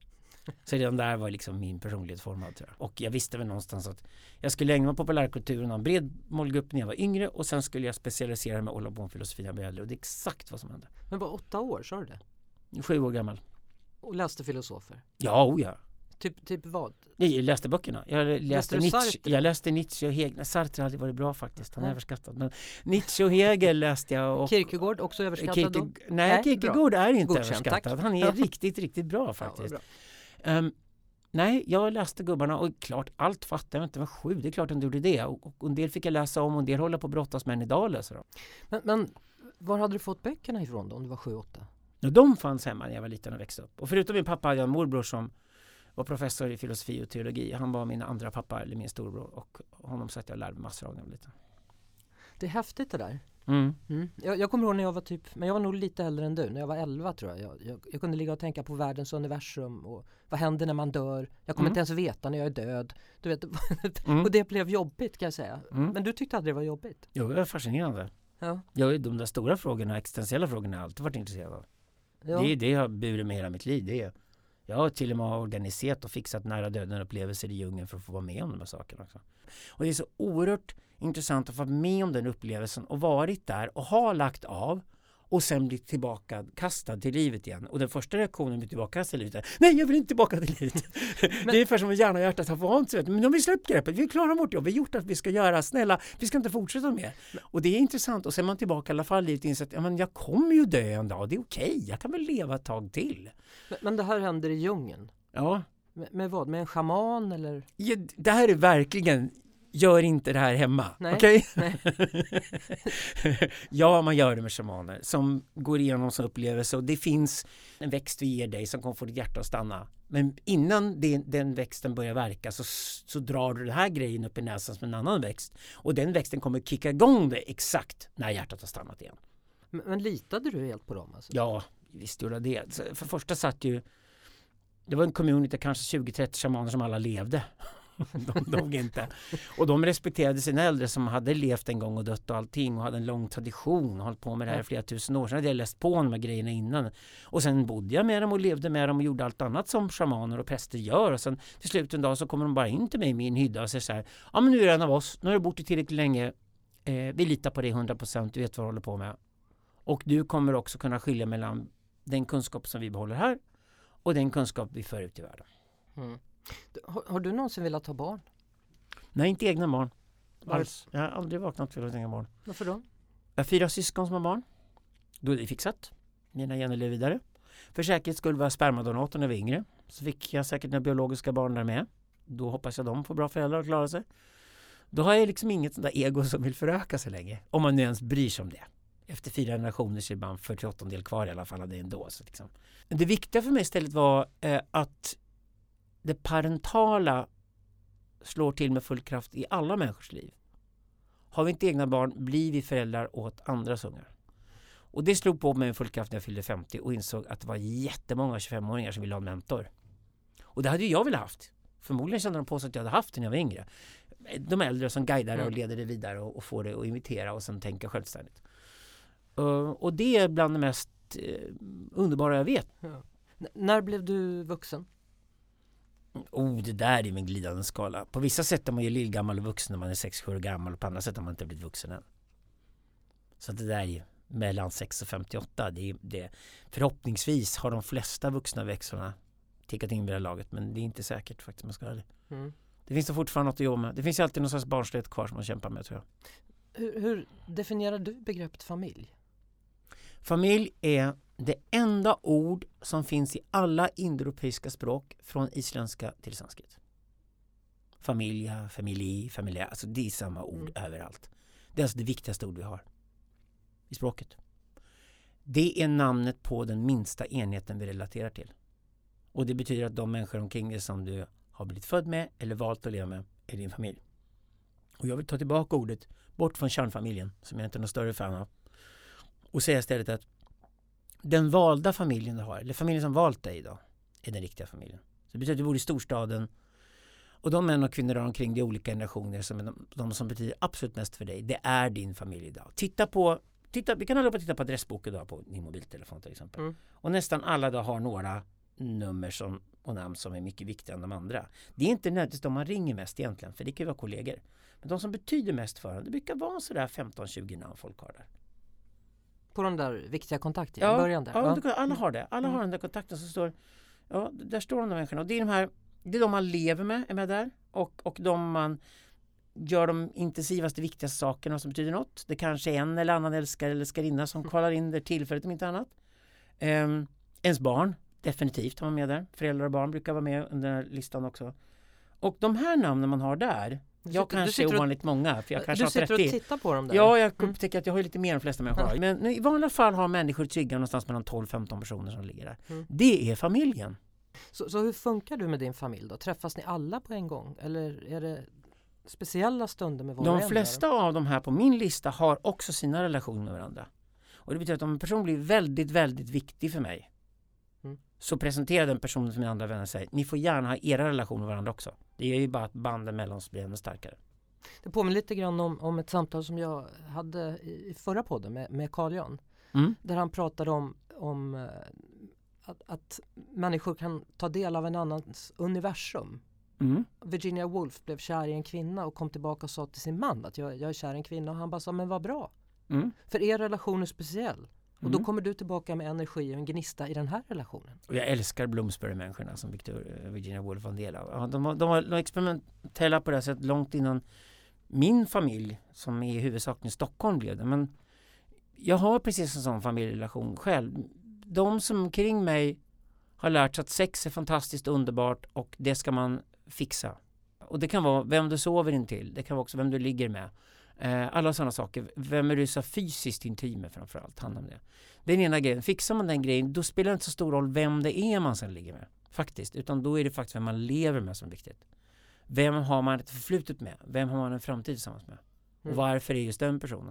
Så redan där var liksom min personlighet formad, tror jag. Och jag visste väl någonstans att jag skulle ägna mig populärkulturen av en bred målgrupp när jag var yngre. Och sen skulle jag specialisera mig och hålla på med filosofi när jag blev äldre. Och det är exakt vad som hände. Men bara 8 år, sa du det? 7 år gammal. Och läste filosofer? Ja, ja. Typ vad? Jag läste böckerna. Jag läste Nietzsche och Hegel. Sartre har aldrig varit bra faktiskt. Han är överskattad. Men Nietzsche och Hegel läste jag. Och Kierkegaard också överskattad då? Nej, Kierkegaard är inte Godkänd, överskattad. tack. Han är riktigt bra faktiskt. Ja, bra. Nej, jag läste gubbarna och klart, allt fattade jag inte. Jag var 7, det är klart att jag gjorde det. Och en del fick jag läsa om och en del håller på att brottas med än idag läser de. Men var hade du fått böckerna ifrån då, om du var 7-8? Ja, de fanns hemma när jag var liten och växte upp. Och förutom min pappa hade jag en morbror som var professor i filosofi och teologi. Han var min andra pappa, eller min storbror. Och honom satt jag och lärde massor av när jag var liten. Det är häftigt det där. Mm. Jag kommer ihåg när jag var men jag var nog lite äldre än du. När jag var 11 tror jag. Jag kunde ligga och tänka på världens universum och vad händer när man dör. Jag kommer inte ens veta när jag är död. Du vet, och det blev jobbigt kan jag säga. Men du tyckte aldrig det var jobbigt? Jo, det var fascinerande. Ja. De där stora frågorna, existentiella frågorna har jag alltid varit intresserad av. Ja. Det har burit med hela mitt liv. Jag har till och med organiserat och fixat nära döden upplevelser i djungeln för att få vara med om de här sakerna också. Och det är så oerhört intressant att få vara med om den upplevelsen och varit där och ha lagt av och sen bli tillbaka kastad till livet igen. Och den första reaktionen blir tillbaka till livet är, nej, jag vill inte tillbaka till livet. Det är ungefär som att hjärna och hjärtat har vant sig. Men de vill släppt greppet, vi är klara vårt jobb, vi har gjort att vi ska göra, snälla, vi ska inte fortsätta med. Och det är intressant och sen är man tillbaka i alla fall livet inser att ja, men jag kommer ju dö en dag, det är okej, jag kan väl leva ett tag till. Men det här händer i djungeln? Ja. Med vad? Med en shaman eller? Ja, det här är verkligen, gör inte det här hemma. Nej. Okay? Ja, man gör det med shamaner som går igenom som upplevelse och det finns en växt vi ger dig som kommer få ditt hjärta att stanna. Men innan den växten börjar verka så drar du den här grejen upp i näsan som en annan växt och den växten kommer kicka igång det exakt när hjärtat har stannat igen. Men litade du helt på dem? Alltså? Ja, visst gjorde det. För första satt ju, det var en community kanske 20-30 shamaner som alla levde. De dog inte. Och de respekterade sina äldre som hade levt en gång och dött och allting och hade en lång tradition och hållit på med det här i flera tusen år. Sen hade jag läst på de här grejerna innan. Och sen bodde jag med dem och levde med dem och gjorde allt annat som shamaner och präster gör. Och sen till slut en dag så kommer de bara in till mig med en hydda och säger så här, ja men nu är det en av oss, nu har du bott tillräckligt länge, vi litar på dig 100%, du vet vad du håller på med. Och du kommer också kunna skilja mellan den kunskap som vi behåller här och den kunskap vi för ut i världen. Mm. Har du någonsin velat ha barn? Nej, inte egna barn. Alls. Jag har aldrig vaknat för att ha egna barn. Varför då? Jag har 4 syskon som har barn. Då är det fixat. Mina gener lever vidare. För säkerhets skull var jag spermadonator när jag var yngre. Så fick jag säkert några biologiska barn där med. Då hoppas jag de får bra föräldrar och klarar sig. Då har jag liksom inget sånt där ego som vill föröka sig länge. Om man nu ens bryr sig om det. Efter 4 generationer så är det bara 48 kvar i alla fall av det ändå. Så liksom. Det viktiga för mig istället var att det parentala slår till med full kraft i alla människors liv. Har vi inte egna barn blir vi föräldrar åt andras ungar. Och det slog på mig med full kraft när jag fyllde 50 och insåg att det var jättemånga 25-åringar som ville ha en mentor. Och det hade ju jag velat haft. Förmodligen kände de på sig att jag hade haft det när jag var yngre. De äldre som guidar och leder det vidare och får det att imitera och sen tänka självständigt. Och det är bland det mest underbara jag vet. Ja. När blev du vuxen? Det där är en glidande skala. På vissa sätt är man ju lillgammal och vuxen när man är 6-7 år gammal och på andra sätt har man inte blivit vuxen än. Så det där är ju mellan 6 och 58. Det. Förhoppningsvis har de flesta vuxna växlarna tickat in vid det laget, men det är inte säkert faktiskt man ska ha det. Mm. Det finns fortfarande något att jobba med. Det finns ju alltid någon slags barnslighet kvar som man kämpar med, tror jag. Hur definierar du begreppet familj? Familj är det enda ord som finns i alla indoeuropeiska språk från isländska till sanskrit. Familja, familja, alltså det är samma ord överallt. Det är alltså det viktigaste ord vi har i språket. Det är namnet på den minsta enheten vi relaterar till. Och det betyder att de människor omkring dig som du har blivit född med eller valt att leva med är din familj. Och jag vill ta tillbaka ordet bort från kärnfamiljen som jag inte är någon större fan av och säga istället att den valda familjen du har, eller familjen som valt dig då, är den riktiga familjen. Så det betyder att du bor i storstaden och de män och kvinnor runt omkring det är olika generationer som är de som betyder absolut mest för dig. Det är din familj idag. Vi kan hålla på att titta på adressboken idag på din mobiltelefon till exempel. Och nästan alla då har några nummer och namn som är mycket viktigare än de andra. Det är inte nödvändigtvis de man ringer mest egentligen, för det kan ju vara kollegor. Men de som betyder mest för en, det brukar vara sådär 15-20 namn folk har där. På de där viktiga kontakterna i början där? Ja, alla har det. Alla har den där kontakten som står, ja, där står de där människorna. Och det är de man lever med, är med där. Och de man gör de intensivaste, viktigaste sakerna som betyder något. Det kanske är en eller annan älskare eller älskarinna som kvalar in där tillfället om inte annat. Ens barn, definitivt har man med där. Föräldrar och barn brukar vara med under den här listan också. Och de här namnen man har där, jag kanske är ovanligt många, för jag kanske har 30. Du sitter och tittar på dem där? Ja, jag upptäcker att jag har lite mer än de flesta människor. Men i vanliga fall har människor trygga någonstans mellan 12-15 personer som ligger där. Det är familjen. Så hur funkar du med din familj då? Träffas ni alla på en gång? Eller är det speciella stunder med var och en? De flesta av de här på min lista har också sina relationer med varandra. Och det betyder att om en person blir väldigt, väldigt viktig för mig, så presenterar den personen för mina andra vänner och säger, ni får gärna ha era relationer med varandra också. Det är ju bara att banden mellan oss blir ännu starkare. Det påminner lite grann om ett samtal som jag hade i förra podden med Carl Jan. Där han pratade om att människor kan ta del av en annans universum. Virginia Woolf blev kär i en kvinna och kom tillbaka och sa till sin man att jag är kär i en kvinna. Och han bara sa, men vad bra. För er relation är speciell. Och då kommer du tillbaka med energi och en gnista i den här relationen. Och jag älskar Bloomsbury-människorna som Virginia Woolf var en del av. De var experimentella på det här sättet långt innan min familj, som är i huvudsaken i Stockholm, blev det. Men jag har precis en sån familjerelation själv. De som kring mig har lärt sig att sex är fantastiskt underbart och det ska man fixa. Och det kan vara vem du sover in till. Det kan vara också vem du ligger med. Alla sådana saker. Vem är du så fysiskt intim med framförallt? Handlar om det. Det är den ena grejen. Fixar man den grejen, då spelar det inte så stor roll vem det är man sen ligger med. Faktiskt. Utan då är det faktiskt vem man lever med som är viktigt. Vem har man ett förflutet med? Vem har man en framtid tillsammans med? Och varför är just den personen?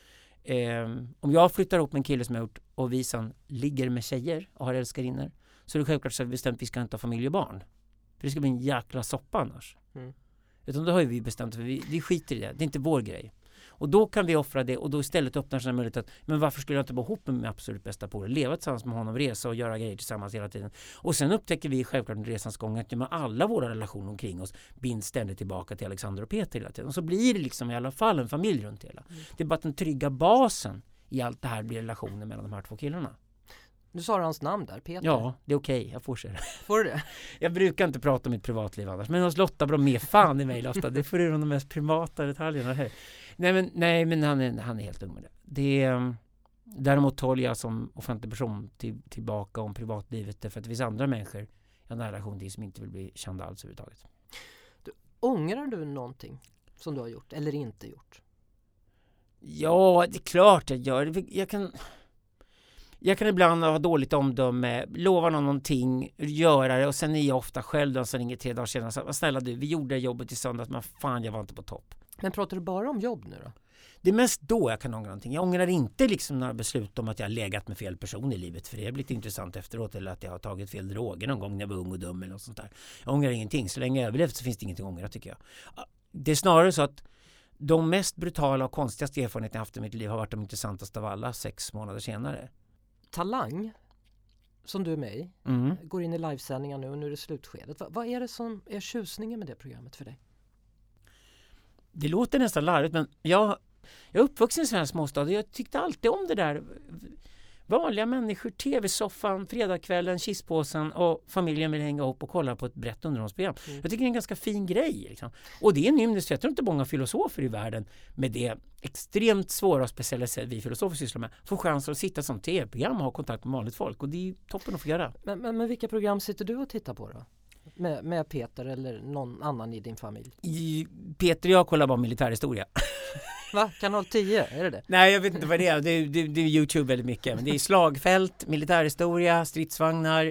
Om jag flyttar ihop med en kille som jag gjort och vi sen ligger med tjejer och har älskarinnor, så är det självklart så att vi ska inte ha familj och barn. För det ska bli en jäkla soppa annars. Utan då har vi bestämt att vi skiter i det. Det är inte vår grej. Och då kan vi offra det och då istället öppnar sig en möjlighet att, men varför skulle jag inte vara ihop med min absolut bästa polare, leva tillsammans med honom, resa och göra grejer tillsammans hela tiden. Och sen upptäcker vi självklart under resans gång att med alla våra relationer omkring oss binds ständigt tillbaka till Alexander och Peter hela tiden. Och så blir det liksom i alla fall en familj runt hela. Det är bara att den trygga basen i allt det här blir relationen mellan de här två killarna. Du sa hans namn där, Peter. Ja, det är okej. Jag får se det. Får du det? Jag brukar inte prata om mitt privatliv annars. Men hos Lotta bra med fan i mejl ofta. Det får du de mest privata detaljerna här. Nej, men han är helt ung med det. Däremot håller jag som offentlig person tillbaka om privatlivet. För att det finns andra människor jag har en relation till som inte vill bli kända alls överhuvudtaget. Ångrar du någonting som du har gjort eller inte gjort? Ja, det är klart jag gör. Jag kan ibland ha dåligt omdöme, lova någonting, göra det och sen är jag ofta själv den som ringer 3 dagar senare och säger, snälla du, vi gjorde jobbet i söndags men fan jag var inte på topp. Men pratar du bara om jobb nu då? Det är mest då jag kan ångra någonting. Jag ångrar inte liksom några beslut om att jag har legat med fel person i livet, för det har blivit intressant efteråt, eller att jag har tagit fel droger någon gång när jag var ung och dum eller något sånt där. Jag ångrar ingenting. Så länge jag överlevt så finns det ingenting att ångra, tycker jag. Det är snarare så att de mest brutala och konstigaste erfarenheter jag haft i mitt liv har varit de intressantaste av alla 6 månader senare. Talang, som du är med i, går in i livesändningar nu och nu är det slutskedet. Vad är det som är tjusningen med det programmet för dig? Det låter nästan larvigt, men jag är uppvuxen i en svensk småstad och jag tyckte alltid om det där. Vanliga människor, tv-soffan, fredagskvällen, kisspåsen och familjen vill hänga upp och kolla på ett brett underhållsprogram. Jag tycker det är en ganska fin grej. Liksom. Och det är en ymnis, jag tror inte många filosofer i världen med det extremt svåra och speciella sätt vi filosofer sysslar med får chansen att sitta som tv-program och ha kontakt med vanligt folk. Och det är toppen att få göra. Men vilka program sitter du och tittar på då? Med Peter eller någon annan i din familj? Peter och jag kollar bara militärhistoria. Va? Kanal 10? Är det? Nej, jag vet inte vad det är. Det är YouTube väldigt mycket. Men det är slagfält, militärhistoria, stridsvagnar,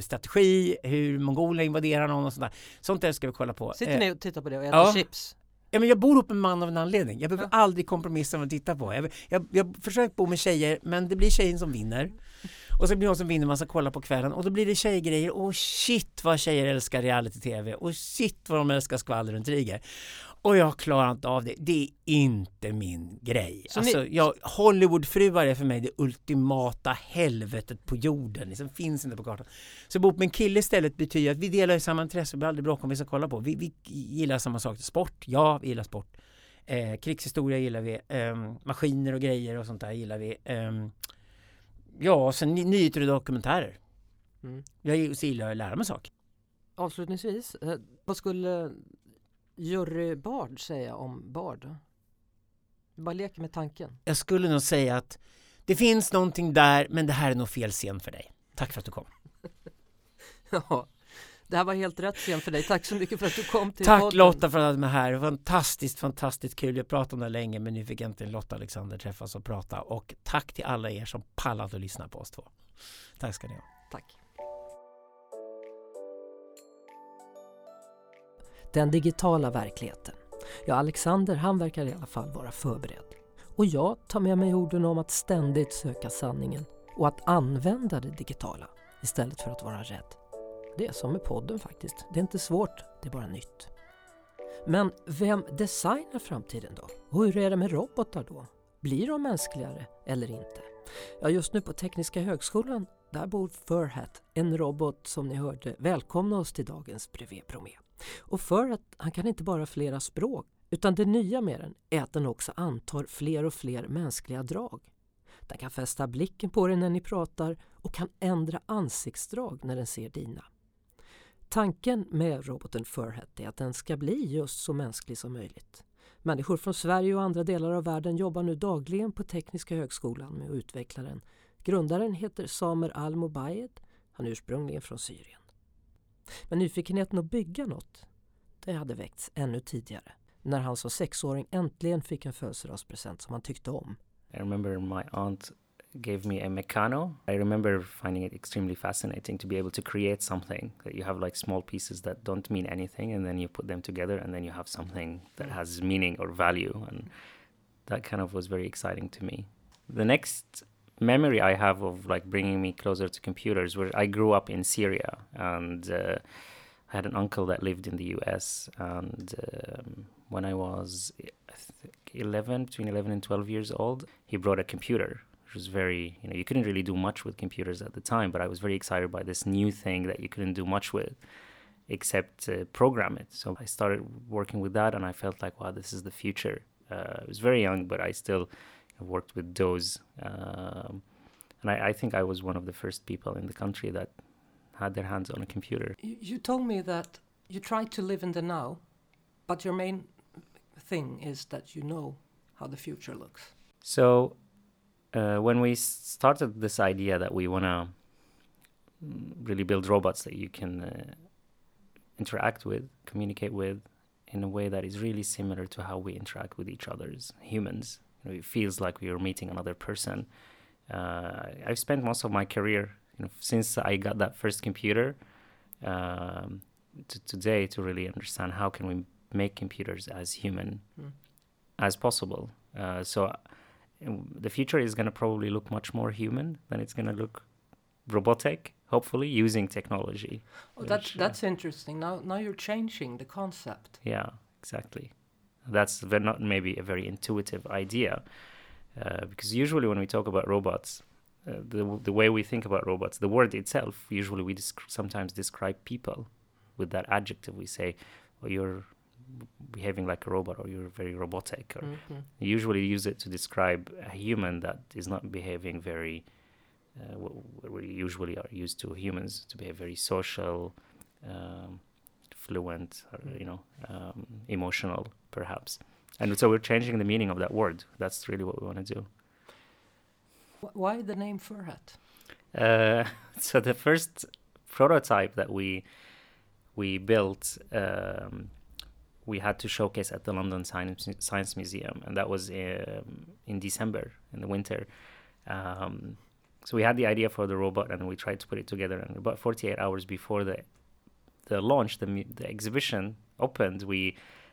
strategi, hur Mongolen invaderar någon och sånt där. Sånt där ska vi kolla på. Sitter ni och tittar på det och äter chips? Ja, men jag bor ihop med en man av en anledning. Jag behöver aldrig kompromissa med att titta på. Jag försöker bo med tjejer, men det blir tjejen som vinner. Och så blir hon som vinner, man ska kolla på kvällen. Och då blir det tjejgrejer. Och shit vad tjejer älskar reality-tv. Och shit vad de älskar skvaller och intriger. Och jag klarar inte av det. Det är inte min grej. Hollywoodfruar är för mig det ultimata helvetet på jorden. Det finns inte på kartan. Så bo med en kille istället betyder att vi delar samma intresse. Vi blir aldrig bråk om vi ska kolla på. Vi gillar samma saker. Sport, ja, vi gillar sport. Krigshistoria gillar vi. Maskiner och grejer och sånt där gillar vi. Ja, sen nyheter och dokumentärer. Jag gillar att lära mig saker. Avslutningsvis, vad skulle Jury Bard säga om Bard? Vi bara leker med tanken. Jag skulle nog säga att det finns någonting där, men det här är nog fel scen för dig. Tack för att du kom. Ja, det här var helt rätt scen för dig. Tack så mycket för att du kom till Tack podden. Lotta för att du var med här. Fantastiskt kul. Jag pratade om det länge, men nu fick äntligen Lotta och Alexander träffas och prata. Och tack till alla er som pallat att lyssna på oss två. Tack ska ni ha. Tack. Den digitala verkligheten. Ja, Alexander, han verkar i alla fall vara förberedd. Och jag tar med mig orden om att ständigt söka sanningen och att använda det digitala istället för att vara rädd. Det är som med podden faktiskt. Det är inte svårt, det är bara nytt. Men vem designar framtiden då? Och hur är det med robotar då? Blir de mänskligare eller inte? Ja, just nu på Tekniska högskolan, där bor Furhat, en robot som ni hörde välkomna oss till dagens Brevet Bromé. Och för att han kan inte bara flera språk, utan det nya med den är att den också antar fler och fler mänskliga drag. Den kan fästa blicken på dig när ni pratar och kan ändra ansiktsdrag när den ser dina. Tanken med roboten Furhat är att den ska bli just så mänsklig som möjligt. Människor från Sverige och andra delar av världen jobbar nu dagligen på Tekniska högskolan med att utveckla den. Grundaren heter Samer Al-Mubayed, han är ursprungligen från Syrien. Men nyfikenheten att bygga något, det hade väckts ännu tidigare. När han som 6-åring äntligen fick en födelsedagspresent som han tyckte om. I remember my aunt gave me a Meccano. I remember finding it extremely fascinating to be able to create something that you have like small pieces that don't mean anything, and then you put them together and then you have something that has meaning or value, and that kind of was very exciting to me. The next memory I have of like bringing me closer to computers where I grew up in Syria, and I had an uncle that lived in the US, and when I was between 11 and 12 years old, he brought a computer, which was very, you couldn't really do much with computers at the time, but I was very excited by this new thing that you couldn't do much with except program it. So I started working with that, and I felt like, wow, this is the future. I was very young, but I still worked with DOS. And I think I was one of the first people in the country that had their hands on a computer. You told me that you try to live in the now, but your main thing is that you know how the future looks. So when we started this idea that we want to really build robots that you can interact with, communicate with in a way that is really similar to how we interact with each other as humans. It feels like we are meeting another person. I've spent most of my career, since I got that first computer, to today to really understand how can we make computers as human as possible. So the future is going to probably look much more human than it's going to look robotic, hopefully, using technology. Oh, that's interesting. Now you're changing the concept. Yeah, exactly. That's not maybe a very intuitive idea, because usually when we talk about robots, the way we think about robots, the word itself, usually we sometimes describe people with that adjective. We say, oh, you're behaving like a robot, or you're very robotic. Or usually use it to describe a human that is not behaving very, what we usually are used to humans to behave very social, fluent, or, emotional, perhaps. And so we're changing the meaning of that word. That's really what we want to do. Why the name Furhat? So the first prototype that we built, we had to showcase at the London Science Museum, and that was in December, in the winter. So we had the idea for the robot, and we tried to put it together. And about 48 hours before the launch, the exhibition opened, we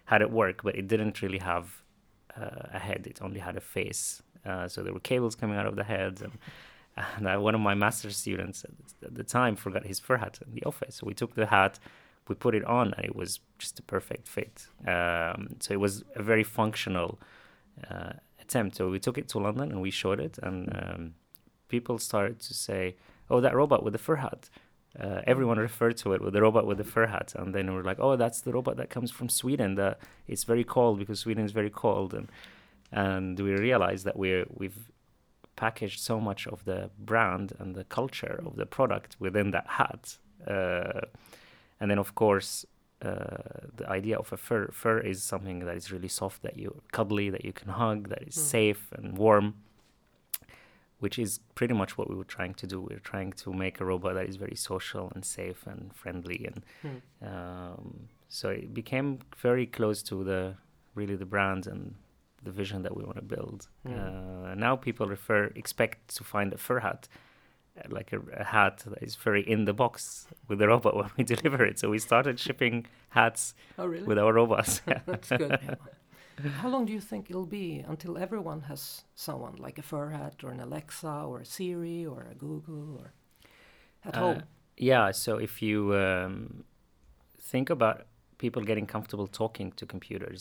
had it work, but it didn't really have a head. It only had a face. So there were cables coming out of the head, and one of my master's students at the time forgot his fur hat in the office. So we took the hat, we put it on, and it was just a perfect fit. So it was a very functional attempt. So we took it to London and we showed it, and people started to say, "Oh, that robot with the fur hat." Everyone referred to it with the robot with the fur hat, and then we were like, "Oh, that's the robot that comes from Sweden. It's very cold because Sweden is very cold." And we realized that we've packaged so much of the brand and the culture of the product within that hat. And then, of course, the idea of a fur is something that is really soft, that you cuddly, that you can hug, that is safe and warm, which is pretty much what we were trying to do. We were trying to make a robot that is very social and safe and friendly, and so it became very close to the brand and the vision that we want to build. Now people expect to find a fur hat, like a hat that is furry in the box with the robot when we deliver it. So we started shipping hats with our robots. That's good. How long do you think it'll be until everyone has someone like a fur hat or an Alexa or a Siri or a Google or at home? Yeah, so if you think about people getting comfortable talking to computers,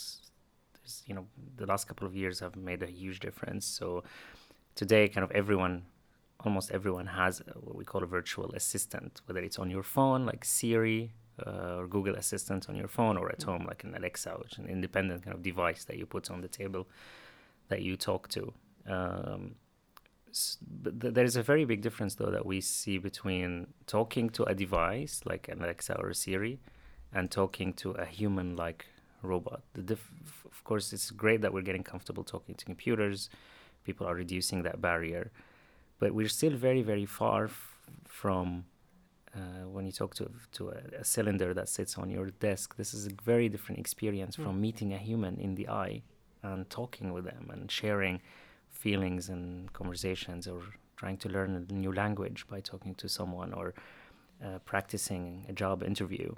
the last couple of years have made a huge difference. So today, kind of almost everyone has what we call a virtual assistant, whether it's on your phone, like Siri, or Google Assistant on your phone, or at home, like an Alexa, which is an independent kind of device that you put on the table that you talk to. But there is a very big difference, though, that we see between talking to a device, like an Alexa or a Siri, and talking to a human-like robot. Of course, it's great that we're getting comfortable talking to computers. People are reducing that barrier. But we're still very, very far from when you talk to a cylinder that sits on your desk. This is a very different experience from meeting a human in the eye and talking with them and sharing feelings and conversations, or trying to learn a new language by talking to someone, or practicing a job interview.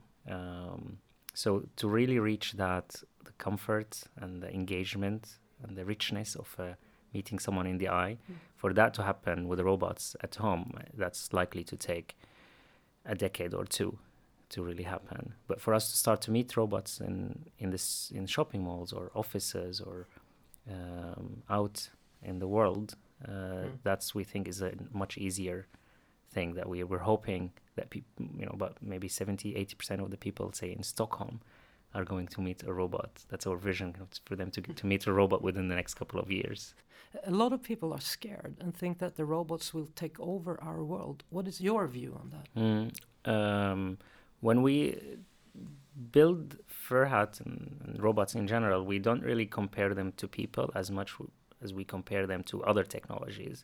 So to really reach the comfort and the engagement and the richness of meeting someone in the eye, for that to happen with the robots at home, that's likely to take a decade or two to really happen. But for us to start to meet robots in shopping malls or offices or out in the world, that's, we think, is a much easier thing, that we're hoping that people, about maybe 70-80% of the people, say in Stockholm, are going to meet a robot. That's our vision, for them to meet a robot within the next couple of years. A lot of people are scared and think that the robots will take over our world. What is your view on that? When we build fur hats and robots in general, we don't really compare them to people as much as we compare them to other technologies.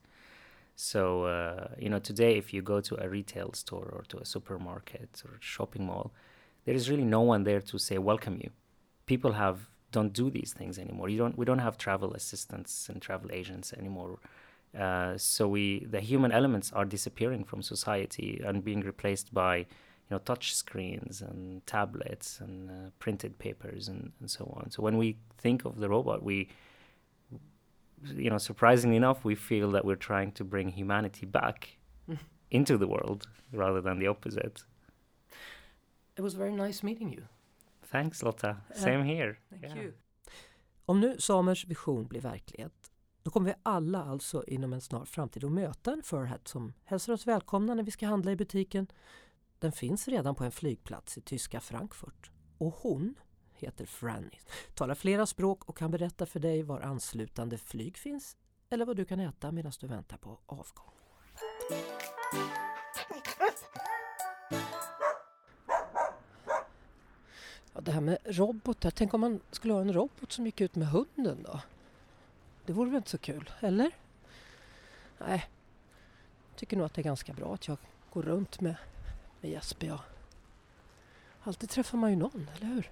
So, today, if you go to a retail store or to a supermarket or a shopping mall, there is really no one there to say welcome you. People don't do these things anymore. We don't have travel assistants and travel agents anymore. So the human elements are disappearing from society and being replaced by touch screens and tablets and printed papers and so on. So when we think of the robot, we surprisingly enough, we feel that we're trying to bring humanity back into the world rather than the opposite. It was very nice meeting you. Thanks, Lotta. Same here. Thank you. Om nu Samers vision blir verklighet, då kommer vi alla alltså inom en snar framtid att möta en fur hat som hälsar oss välkomna när vi ska handla i butiken. Den finns redan på en flygplats i tyska Frankfurt. Och hon heter Franny, talar flera språk och kan berätta för dig var anslutande flyg finns eller vad du kan äta medan du väntar på avgång. Ja, det här med robotar, tänk om man skulle ha en robot som gick ut med hunden då? Det vore väl inte så kul, eller? Nej, jag tycker nog att det är ganska bra att jag går runt med Jesper. Ja. Alltid träffar man ju någon, eller hur?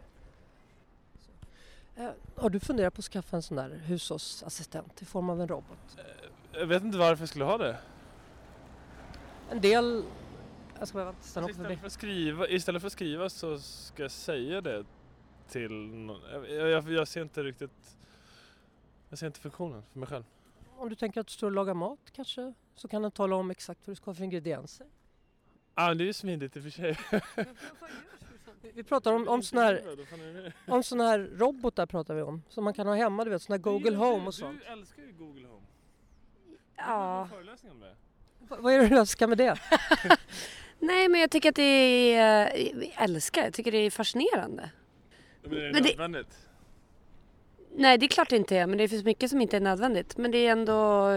Har du funderat på att skaffa en sån där hushållsassistent i form av en robot? Jag vet inte varför jag skulle ha det. En del... Jag ska bara stanna upp istället för att skriva så ska jag säga det till... Jag ser inte riktigt... Jag ser inte funktionen för mig själv. Om du tänker att du står och lagar mat kanske, så kan den tala om exakt vad du ska ha för ingredienser. Ja, det är ju smidigt i och för sig. Vi pratar om sån här robotar pratar vi om. Som man kan ha hemma, du vet, sån här Google Home och sånt. Du älskar ju Google Home. Ja. Föreläsning om det. Vad är det du älskar med det? Nej, men jag tycker att det är... Jag älskar det. Jag tycker det är fascinerande. Men är det Men det- nödvändigt? Nej, det är klart det inte är. Men det finns mycket som inte är nödvändigt. Men det är ändå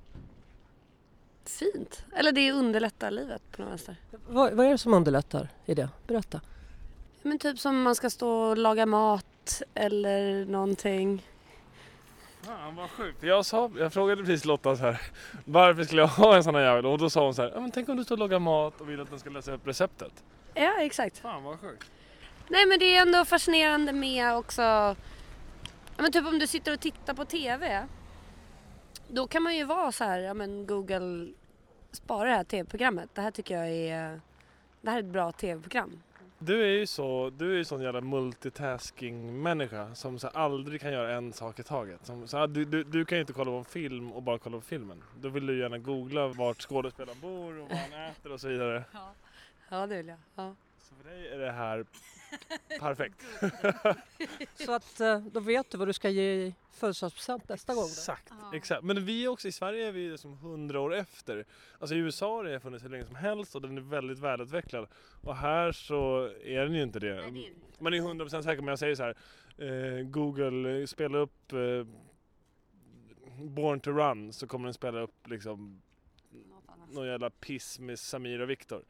fint. Eller det underlättar livet på något vänster. Vad är det som underlättar i det? Berätta. Men typ som man ska stå och laga mat eller någonting. Fan vad sjukt. Jag frågade precis Lotta så här, varför skulle jag ha en sån här jävel? Och då sa hon så här, ja, men tänk om du står och lagar mat och vill att den ska läsa upp receptet. Ja, exakt. Fan vad sjukt. Nej, men det är ändå fascinerande med också... Ja, men typ om du sitter och tittar på TV. Då kan man ju vara så här, ja men Google spara det här TV-programmet. Det här tycker jag är... Det här är ett bra TV-program. Du är ju sån jävla multitasking-människa som så aldrig kan göra en sak i taget. Du kan ju inte kolla på en film och bara kolla på filmen. Då vill du gärna googla vart skådespelaren bor och vad han äter och så vidare. Ja, det vill jag. Ja. Så för dig är det här perfekt. Så att då vet du vad du ska ge i födelsedagspresent nästa gång. Då. Exakt. Men vi är också i Sverige är vi som 100 år efter. Alltså i USA har det funnits hur länge som helst och den är väldigt välutvecklad. Och här så är den ju inte det. Man är 100% säker, men jag säger så här. Google spela upp Born to Run, så kommer den spela upp liksom någon jävla piss med Samir och Viktor.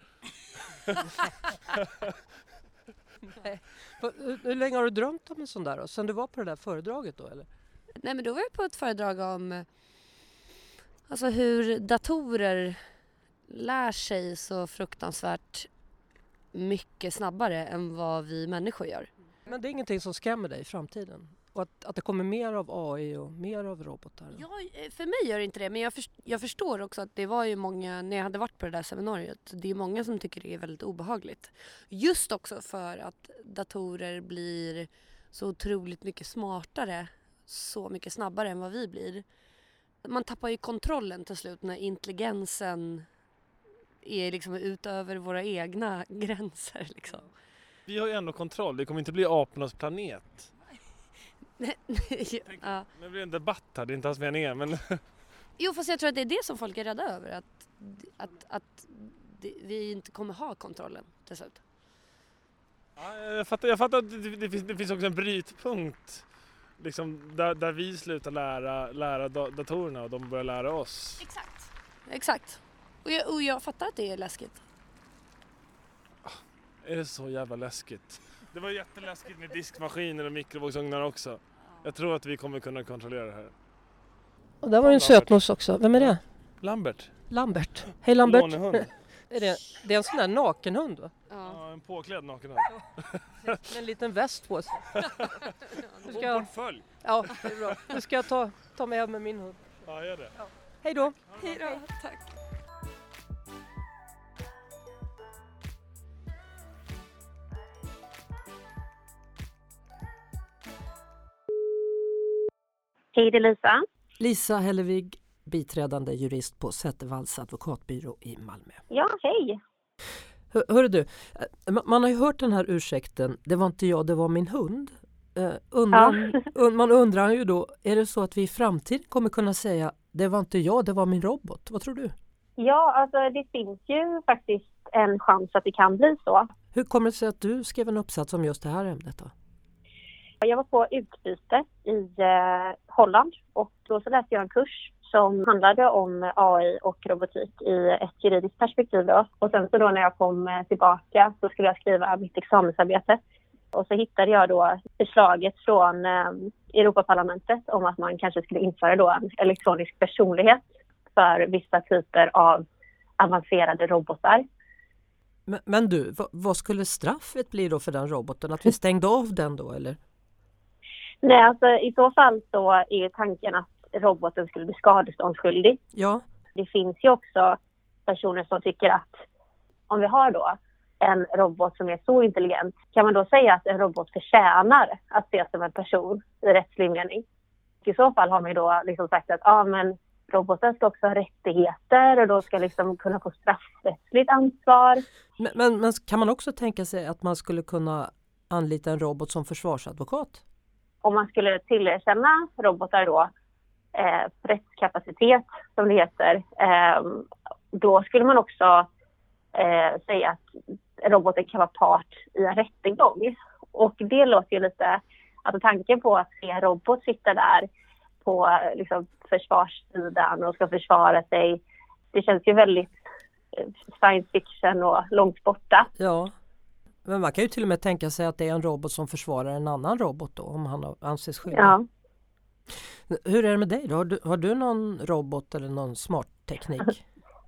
Nej. Hur länge har du drömt om en sån där då? Sen du var på det där föredraget då eller? Nej, men då var jag på ett föredrag om alltså hur datorer lär sig så fruktansvärt mycket snabbare än vad vi människor gör. Men det är ingenting som skrämmer dig i framtiden? Och att det kommer mer av AI och mer av robotar? Ja, för mig gör det inte det, men jag förstår också att det var ju många, när jag hade varit på det där seminariet, det är många som tycker det är väldigt obehagligt. Just också för att datorer blir så otroligt mycket smartare, så mycket snabbare än vad vi blir. Man tappar ju kontrollen till slut när intelligensen är liksom utöver våra egna gränser liksom. Vi har ju ändå kontroll, det kommer inte bli apornas planet. Ja. Det blir en debatt här, det är inte alls meningen, men... Jo, fast jag tror att det är det som folk är rädda över. Att vi inte kommer ha kontrollen till slut. Ja, jag fattar att det finns också en brytpunkt. Liksom, där vi slutar lära datorerna och de börjar lära oss. Exakt. Och jag fattar att det är läskigt. Är det så jävla läskigt? Det var jätteläskigt med diskmaskiner och mikrovågsugnar också. Jag tror att vi kommer kunna kontrollera det här. Och där var ju en sötnos också. Vem är det? Lambert. Hej Lambert. Lånehund. Det är en sån där nakenhund va? Ja, en påklädd nakenhund. Med en liten väst på sig. Och på en följ. Ja, det är bra. Nu ska jag ta med hem med min hund. Ja, gör det. Ja. Hej då. Hej då, tack. Hej, det är Lisa. Lisa Hellevig, biträdande jurist på Zettervalls advokatbyrå i Malmö. Ja, hej. Hörru du, man har ju hört den här ursäkten, det var inte jag, det var min hund. Man undrar ju då, är det så att vi i framtiden kommer kunna säga det var inte jag, det var min robot? Vad tror du? Ja, alltså det finns ju faktiskt en chans att det kan bli så. Hur kommer det sig att du skrev en uppsats om just det här ämnet då? Jag var på utbyte i Holland och då så läste jag en kurs som handlade om AI och robotik i ett juridiskt perspektiv då. Och sen så då när jag kom tillbaka så skulle jag skriva mitt examensarbete. Och så hittade jag då förslaget från Europaparlamentet om att man kanske skulle införa då en elektronisk personlighet för vissa typer av avancerade robotar. Men du, vad skulle straffet bli då för den roboten? Att vi stängde av den då eller? Nej, alltså i så fall så är tanken att roboten skulle bli skadeståndsskyldig. Ja. Det finns ju också personer som tycker att om vi har då en robot som är så intelligent, kan man då säga att en robot förtjänar att ses som en person i rättslig mening? I så fall har man ju då liksom sagt att men roboten ska också ha rättigheter och då ska liksom kunna få straffrättsligt ansvar. Men kan man också tänka sig att man skulle kunna anlita en robot som försvarsadvokat? Om man skulle tillerkänna robotar då rättskapacitet som det heter, då skulle man också säga att roboten kan vara part i en rättegång. Och det låter ju lite, alltså tanken på att se en robot sitta där på liksom försvarssidan och ska försvara sig, det känns ju väldigt science fiction och långt borta. Ja, men man kan ju till och med tänka sig att det är en robot som försvarar en annan robot då, om han anses skyldig. Ja. Hur är det med dig då? Har du någon robot eller någon smart teknik?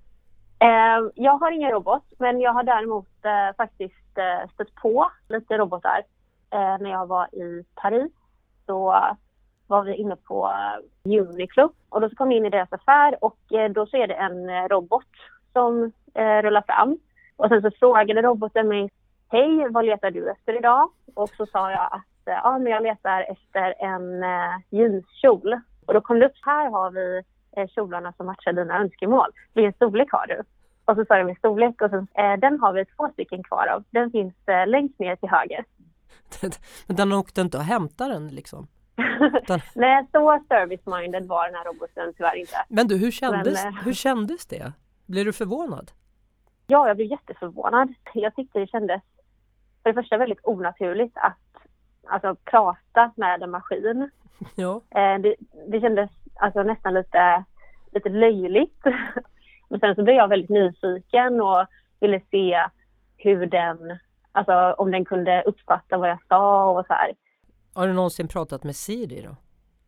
Jag har ingen robot, men jag har däremot faktiskt stött på lite robotar. När jag var i Paris så var vi inne på Uniqlo och då så kom vi in i deras affär och då så är det en robot som rullar fram. Och sen så frågade roboten mig, hej, vad letar du efter idag? Och så sa jag att men jag letar efter en jeanskjol. Och då kom det upp, här har vi kjolarna som matchar dina önskemål. Vilken storlek har du? Och så sa jag min storlek och sen, den har vi 2 stycken kvar av. Den finns längst ner till höger. Men den åkte inte att hämta den liksom? Nej, så service-minded var den här roboten tyvärr inte. Men du, hur kändes det? Blev du förvånad? Ja, jag blev jätteförvånad. Jag tyckte det kändes för det första väldigt onaturligt att prata med en maskin. Ja. Det kändes alltså nästan lite löjligt. Men sen så blev jag väldigt nyfiken och ville se hur den, alltså om den kunde uppfatta vad jag sa och så här. Har du någonsin pratat med Siri då?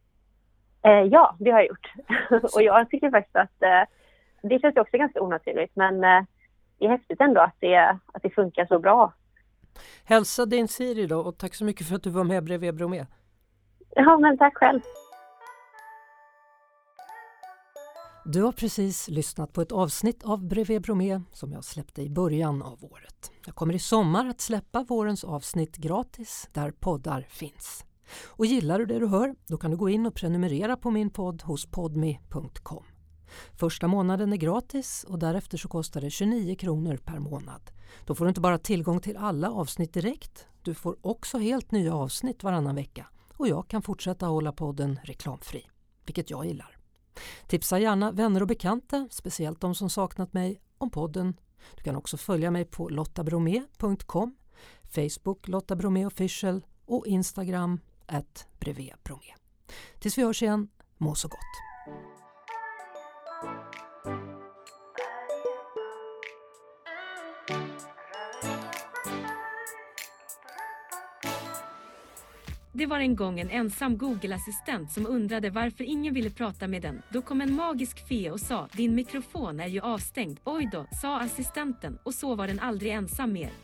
Ja, det har jag gjort. Och jag tycker faktiskt att det känns också ganska onaturligt, men det är häftigt ändå att det funkar så bra. Hälsa din Siri då och tack så mycket för att du var med bredvid Bromé. Ja, men tack själv. Du har precis lyssnat på ett avsnitt av Bredvid Bromé som jag släppte i början av året. Jag kommer i sommar att släppa vårens avsnitt gratis där poddar finns. Och gillar du det du hör, då kan du gå in och prenumerera på min podd hos podme.com. Första månaden är gratis och därefter så kostar det 29 kronor per månad. Då får du inte bara tillgång till alla avsnitt direkt, du får också helt nya avsnitt varannan vecka. Och jag kan fortsätta hålla podden reklamfri, vilket jag gillar. Tipsa gärna vänner och bekanta, speciellt de som saknat mig, om podden. Du kan också följa mig på lottabromé.com, Facebook Lotta Bromé Official och Instagram @bredvidbromé. Tills vi hörs igen, må så gott. Det var en gång en ensam Google-assistent som undrade varför ingen ville prata med den. Då kom en magisk fe och sa, din mikrofon är ju avstängd. Oj då, sa assistenten, och så var den aldrig ensam mer.